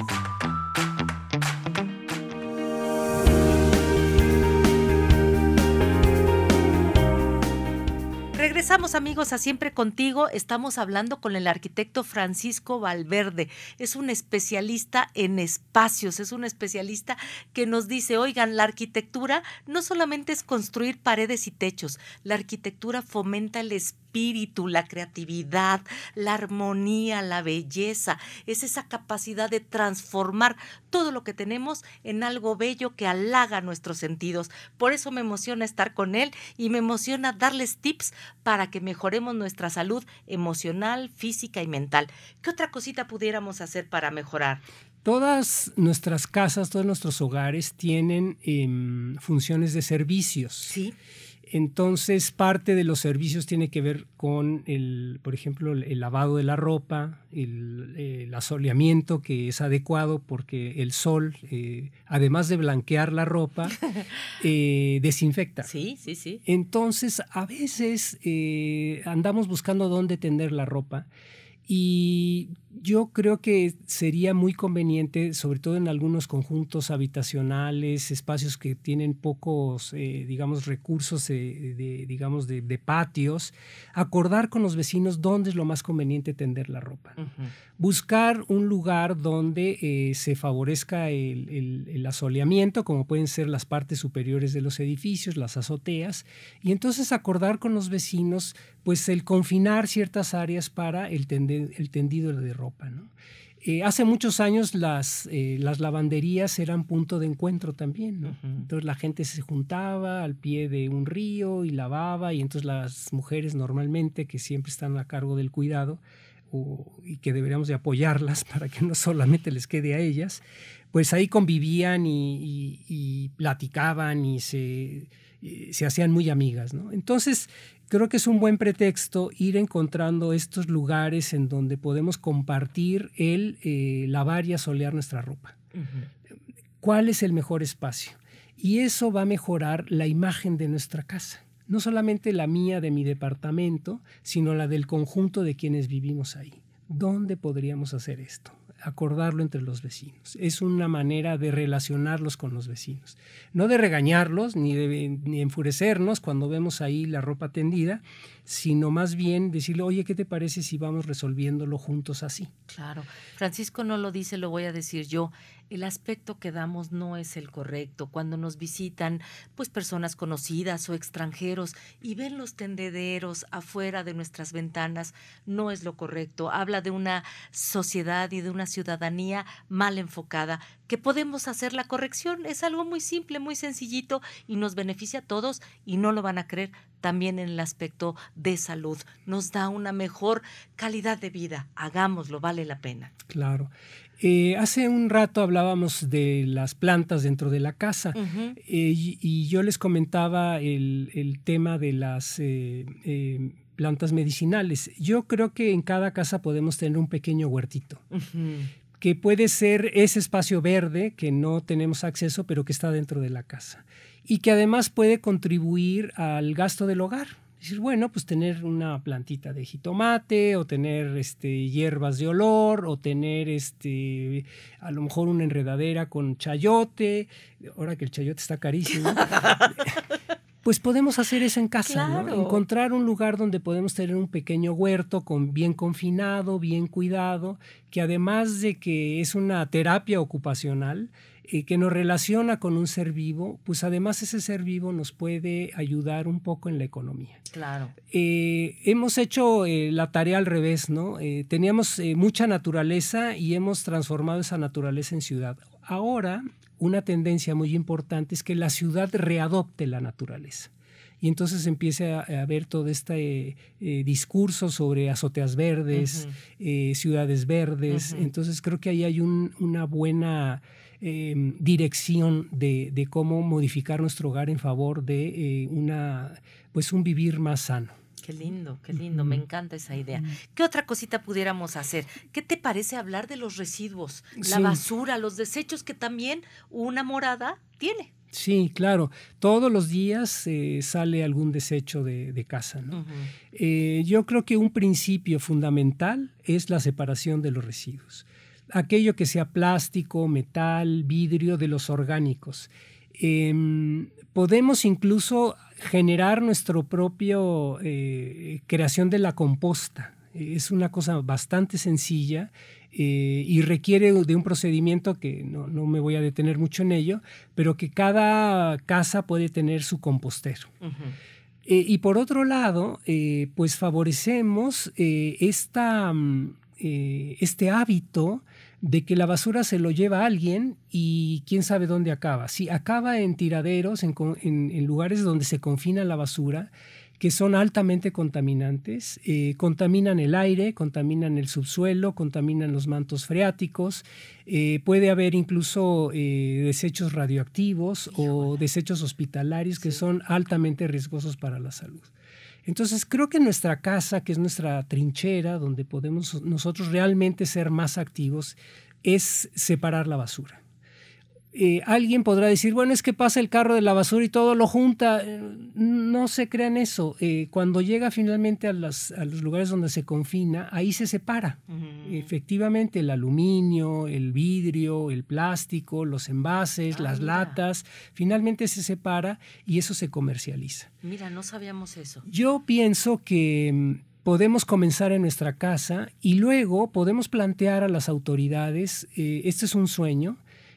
Regresamos, amigos, a Siempre Contigo. Estamos hablando con el arquitecto Francisco Valverde. Es un especialista en espacios, es un especialista que nos dice, oigan, la arquitectura no solamente es construir paredes y techos, la arquitectura fomenta el espíritu, la creatividad, la armonía, la belleza. Es esa capacidad de transformar todo lo que tenemos en algo bello que halaga nuestros sentidos. Por eso me emociona estar con él y me emociona darles tips para que mejoremos nuestra salud emocional, física y mental. ¿Qué otra cosita pudiéramos hacer para mejorar? Todas nuestras casas, todos nuestros hogares tienen eh, funciones de servicios. Sí. Entonces, parte de los servicios tiene que ver con, el, por ejemplo, el, el lavado de la ropa, el, el asoleamiento que es adecuado porque el sol, eh, además de blanquear la ropa, eh, desinfecta. Sí, sí, sí. Entonces, a veces eh, andamos buscando dónde tender la ropa. Y yo creo que sería muy conveniente, sobre todo en algunos conjuntos habitacionales, espacios que tienen pocos, eh, digamos, recursos de, de, digamos, de, de patios, acordar con los vecinos dónde es lo más conveniente tender la ropa. Uh-huh. Buscar un lugar donde eh, se favorezca el, el, el asoleamiento, como pueden ser las partes superiores de los edificios, las azoteas, y entonces acordar con los vecinos pues el confinar ciertas áreas para el, tende, el tendido de ropa, ¿no? Eh, hace muchos años las, eh, las lavanderías eran punto de encuentro también, ¿no? Uh-huh. Entonces la gente se juntaba al pie de un río y lavaba, y entonces las mujeres normalmente, que siempre están a cargo del cuidado o, y que deberíamos de apoyarlas para que no solamente les quede a ellas, pues ahí convivían y, y, y platicaban y se, y se hacían muy amigas, ¿no? Entonces creo que es un buen pretexto ir encontrando estos lugares en donde podemos compartir el eh, lavar y asolear nuestra ropa. Uh-huh. ¿Cuál es el mejor espacio? Y eso va a mejorar la imagen de nuestra casa. No solamente la mía de mi departamento, sino la del conjunto de quienes vivimos ahí. ¿Dónde podríamos hacer esto? Acordarlo entre los vecinos. Es una manera de relacionarlos con los vecinos. No de regañarlos ni de ni enfurecernos cuando vemos ahí la ropa tendida, sino más bien decirle, oye, ¿qué te parece si vamos resolviéndolo juntos así? Claro. Francisco no lo dice, lo voy a decir yo. El aspecto que damos no es el correcto. Cuando nos visitan pues personas conocidas o extranjeros y ven los tendederos afuera de nuestras ventanas, no es lo correcto. Habla de una sociedad y de una ciudadanía mal enfocada, que podemos hacer la corrección. Es algo muy simple, muy sencillito y nos beneficia a todos, y no lo van a creer, también en el aspecto de salud. Nos da una mejor calidad de vida. Hagámoslo, vale la pena. Claro. Eh, hace un rato hablábamos de las plantas dentro de la casa. Uh-huh. eh, y, y yo les comentaba el, el tema de las eh, eh, plantas medicinales. Yo creo que en cada casa podemos tener un pequeño huertito. Uh-huh. Que puede ser ese espacio verde que no tenemos acceso, pero que está dentro de la casa. Y que además puede contribuir al gasto del hogar. Es decir, bueno, pues tener una plantita de jitomate o tener este, hierbas de olor o tener este, a lo mejor una enredadera con chayote, ahora que el chayote está carísimo. Pues podemos hacer eso en casa, Claro. ¿no? Encontrar un lugar donde podemos tener un pequeño huerto con, bien confinado, bien cuidado, que además de que es una terapia ocupacional, eh, que nos relaciona con un ser vivo, pues además ese ser vivo nos puede ayudar un poco en la economía. Claro. Eh, hemos hecho eh, la tarea al revés, ¿no? Eh, teníamos eh, mucha naturaleza y hemos transformado esa naturaleza en ciudad. Ahora, una tendencia muy importante es que la ciudad readopte la naturaleza. Y entonces empieza a, a haber todo este eh, discurso sobre azoteas verdes, uh-huh. eh, ciudades verdes. Uh-huh. Entonces creo que ahí hay un, una buena eh, dirección de, de cómo modificar nuestro hogar en favor de eh, una, pues un vivir más sano. Qué lindo, qué lindo, me encanta esa idea. ¿Qué otra cosita pudiéramos hacer? ¿Qué te parece hablar de los residuos, la sí. basura, los desechos que también una morada tiene? Sí, claro. Todos los días eh, sale algún desecho de, de casa, ¿no? Uh-huh. eh, yo creo que un principio fundamental es la separación de los residuos. Aquello que sea plástico, metal, vidrio, de los orgánicos. Eh, podemos incluso generar nuestro propio eh, creación de la composta. Es una cosa bastante sencilla eh, y requiere de un procedimiento que no, no me voy a detener mucho en ello, pero que cada casa puede tener su compostero. Uh-huh. Eh, y por otro lado, eh, pues favorecemos eh, esta, eh, este hábito de que la basura se lo lleva a alguien y quién sabe dónde acaba. Sí, acaba en tiraderos, en, en, en lugares donde se confina la basura, que son altamente contaminantes, eh, contaminan el aire, contaminan el subsuelo, contaminan los mantos freáticos, eh, puede haber incluso eh, desechos radioactivos o desechos hospitalarios que son altamente riesgosos para la salud. Entonces creo que nuestra casa, que es nuestra trinchera, donde podemos nosotros realmente ser más activos, es separar la basura. Eh, alguien podrá decir, bueno, es que pasa el carro de la basura y todo lo junta. Eh, no se crean eso. Eh, cuando llega finalmente a, las, a los lugares donde se confina, ahí se separa. Uh-huh. Efectivamente, el aluminio, el vidrio, el plástico, los envases, ah, las mira. latas, finalmente se separa y eso se comercializa. Mira, no sabíamos eso. Yo pienso que podemos comenzar en nuestra casa y luego podemos plantear a las autoridades, eh, este es un sueño,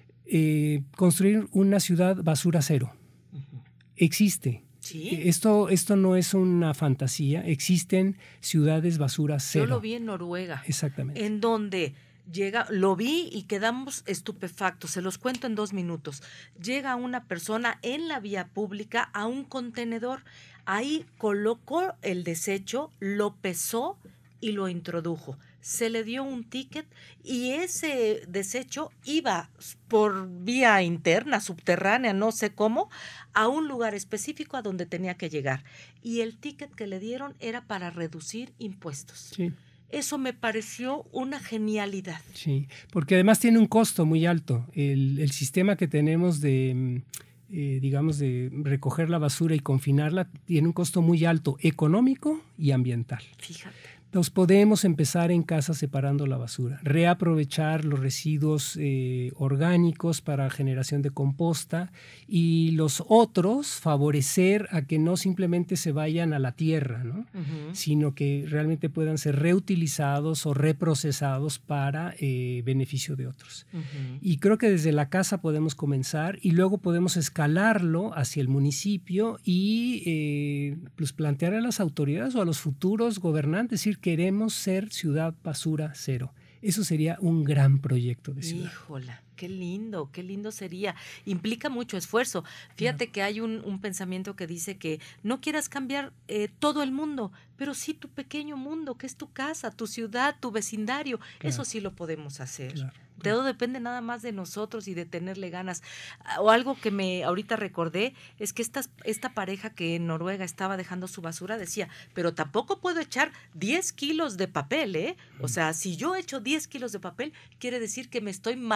Eh, construir una ciudad basura cero. Uh-huh. Existe. ¿Sí? Esto, esto no es una fantasía. Existen ciudades basura cero. Yo lo vi en Noruega. Exactamente. En donde llega, lo vi y quedamos estupefactos. Se los cuento en dos minutos. Llega una persona en la vía pública a un contenedor. Ahí colocó el desecho, lo pesó y lo introdujo. Se le dio un ticket y ese desecho iba por vía interna, subterránea, no sé cómo, a un lugar específico a donde tenía que llegar. Y el ticket que le dieron era para reducir impuestos. Sí. Eso me pareció una genialidad. Sí, porque además tiene un costo muy alto. El, el sistema que tenemos de, eh, digamos, de recoger la basura y confinarla tiene un costo muy alto, económico y ambiental. Fíjate. Entonces podemos empezar en casa separando la basura, reaprovechar los residuos eh, orgánicos para generación de composta y los otros favorecer a que no simplemente se vayan a la tierra, ¿no? Uh-huh. Sino que realmente puedan ser reutilizados o reprocesados para eh, beneficio de otros. Uh-huh. Y creo que desde la casa podemos comenzar y luego podemos escalarlo hacia el municipio y eh, pues plantear a las autoridades o a los futuros gobernantes, decir, queremos ser ciudad basura cero. Eso sería un gran proyecto de ciudad. Híjola, qué lindo, qué lindo sería. Implica mucho esfuerzo. Fíjate no. que hay un, un pensamiento que dice que no quieras cambiar eh, todo el mundo, pero sí tu pequeño mundo, que es tu casa, tu ciudad, tu vecindario. Claro. Eso sí lo podemos hacer. Claro. Todo depende nada más de nosotros y de tenerle ganas. O algo que me ahorita recordé es que esta, esta pareja que en Noruega estaba dejando su basura decía, pero tampoco puedo echar diez kilos de papel, ¿eh? O sea, si yo echo diez kilos de papel, quiere decir que me estoy mal manejando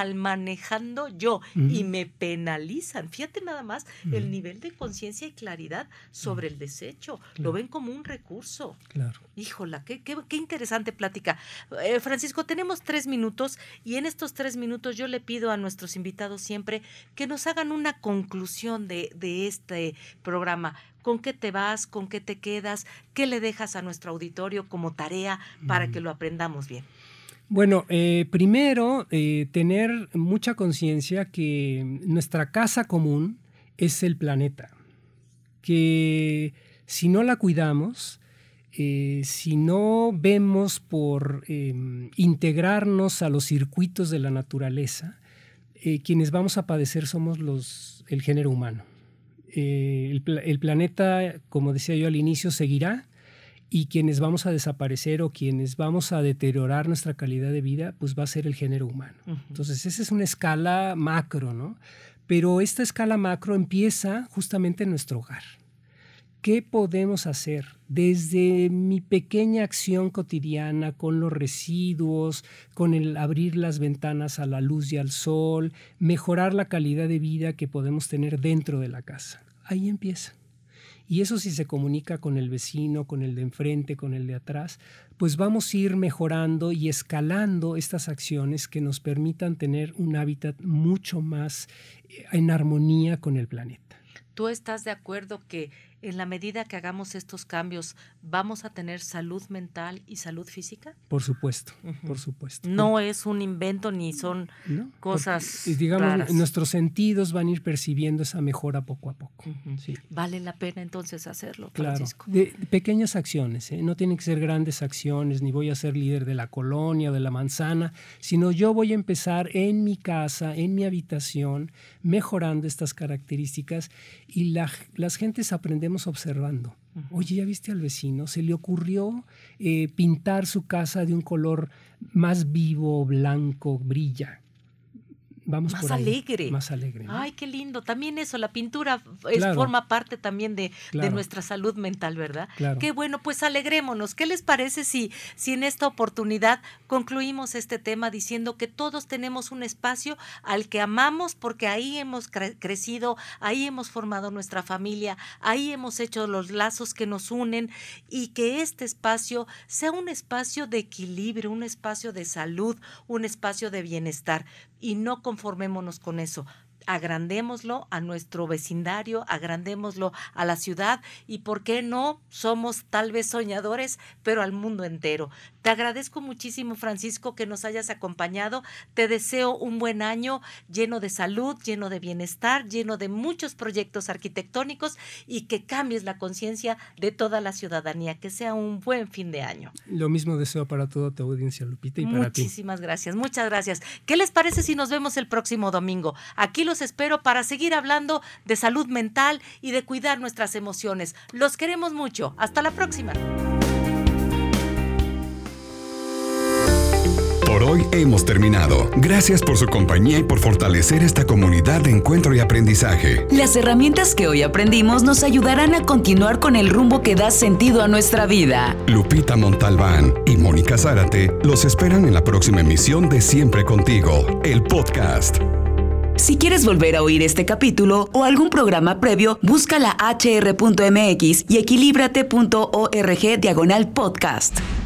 manejando yo uh-huh. y me penalizan. Fíjate nada más uh-huh. el nivel de conciencia y claridad sobre uh-huh. el desecho. Claro. Lo ven como un recurso. Claro. Híjola, qué, qué, qué interesante plática. Eh, Francisco, tenemos tres minutos y en estos tres minutos yo le pido a nuestros invitados siempre que nos hagan una conclusión de, de este programa. ¿Con qué te vas? ¿Con qué te quedas? ¿Qué le dejas a nuestro auditorio como tarea para uh-huh. que lo aprendamos bien? Bueno, eh, primero, eh, tener mucha conciencia que nuestra casa común es el planeta, que si no la cuidamos, eh, si no vemos por eh, integrarnos a los circuitos de la naturaleza, eh, quienes vamos a padecer somos los, el género humano. Eh, el, el planeta, como decía yo al inicio, seguirá, y quienes vamos a desaparecer o quienes vamos a deteriorar nuestra calidad de vida, pues va a ser el género humano. Uh-huh. Entonces, esa es una escala macro, ¿no? Pero esta escala macro empieza justamente en nuestro hogar. ¿Qué podemos hacer desde mi pequeña acción cotidiana con los residuos, con el abrir las ventanas a la luz y al sol, mejorar la calidad de vida que podemos tener dentro de la casa? Ahí empieza. Y eso si se comunica con el vecino, con el de enfrente, con el de atrás, pues vamos a ir mejorando y escalando estas acciones que nos permitan tener un hábitat mucho más en armonía con el planeta. ¿Tú estás de acuerdo que en la medida que hagamos estos cambios vamos a tener salud mental y salud física? Por supuesto, uh-huh. por supuesto. No por... es un invento ni son no, porque, cosas digamos, raras. Nuestros sentidos van a ir percibiendo esa mejora poco a poco. Uh-huh. Sí. Vale la pena entonces hacerlo, claro, Francisco. De, de pequeñas acciones, ¿eh? No tienen que ser grandes acciones, ni voy a ser líder de la colonia o de la manzana, sino yo voy a empezar en mi casa, en mi habitación, mejorando estas características y la, las gentes aprendemos observando. Oye, ¿ya viste al vecino? ¿Se le ocurrió eh, pintar su casa de un color más vivo, blanco, brilla? Vamos más por ahí. alegre. Más alegre. ¿No? Ay, qué lindo. También eso, la pintura es, claro. forma parte también de, claro. de nuestra salud mental, ¿verdad? Claro. Qué bueno, pues alegrémonos. ¿Qué les parece si, si en esta oportunidad concluimos este tema diciendo que todos tenemos un espacio al que amamos porque ahí hemos cre- crecido, ahí hemos formado nuestra familia, ahí hemos hecho los lazos que nos unen y que este espacio sea un espacio de equilibrio, un espacio de salud, un espacio de bienestar y no conformémonos con eso. Agrandémoslo a nuestro vecindario, agrandémoslo a la ciudad y, ¿por qué no? Somos tal vez soñadores, pero al mundo entero. Te agradezco muchísimo, Francisco, que nos hayas acompañado. Te deseo un buen año lleno de salud, lleno de bienestar, lleno de muchos proyectos arquitectónicos y que cambies la conciencia de toda la ciudadanía. Que sea un buen fin de año. Lo mismo deseo para toda tu audiencia, Lupita, y para ti. Muchísimas gracias, muchas gracias. ¿Qué les parece si nos vemos el próximo domingo? Aquí los espero para seguir hablando de salud mental y de cuidar nuestras emociones. Los queremos mucho. Hasta la próxima. Por hoy hemos terminado. Gracias por su compañía y por fortalecer esta comunidad de encuentro y aprendizaje. Las herramientas que hoy aprendimos nos ayudarán a continuar con el rumbo que da sentido a nuestra vida. Lupita Montalbán y Mónica Zárate los esperan en la próxima emisión de Siempre Contigo, el podcast. Si quieres volver a oír este capítulo o algún programa previo, busca la h r punto m x y equilibrate punto org diagonal podcast.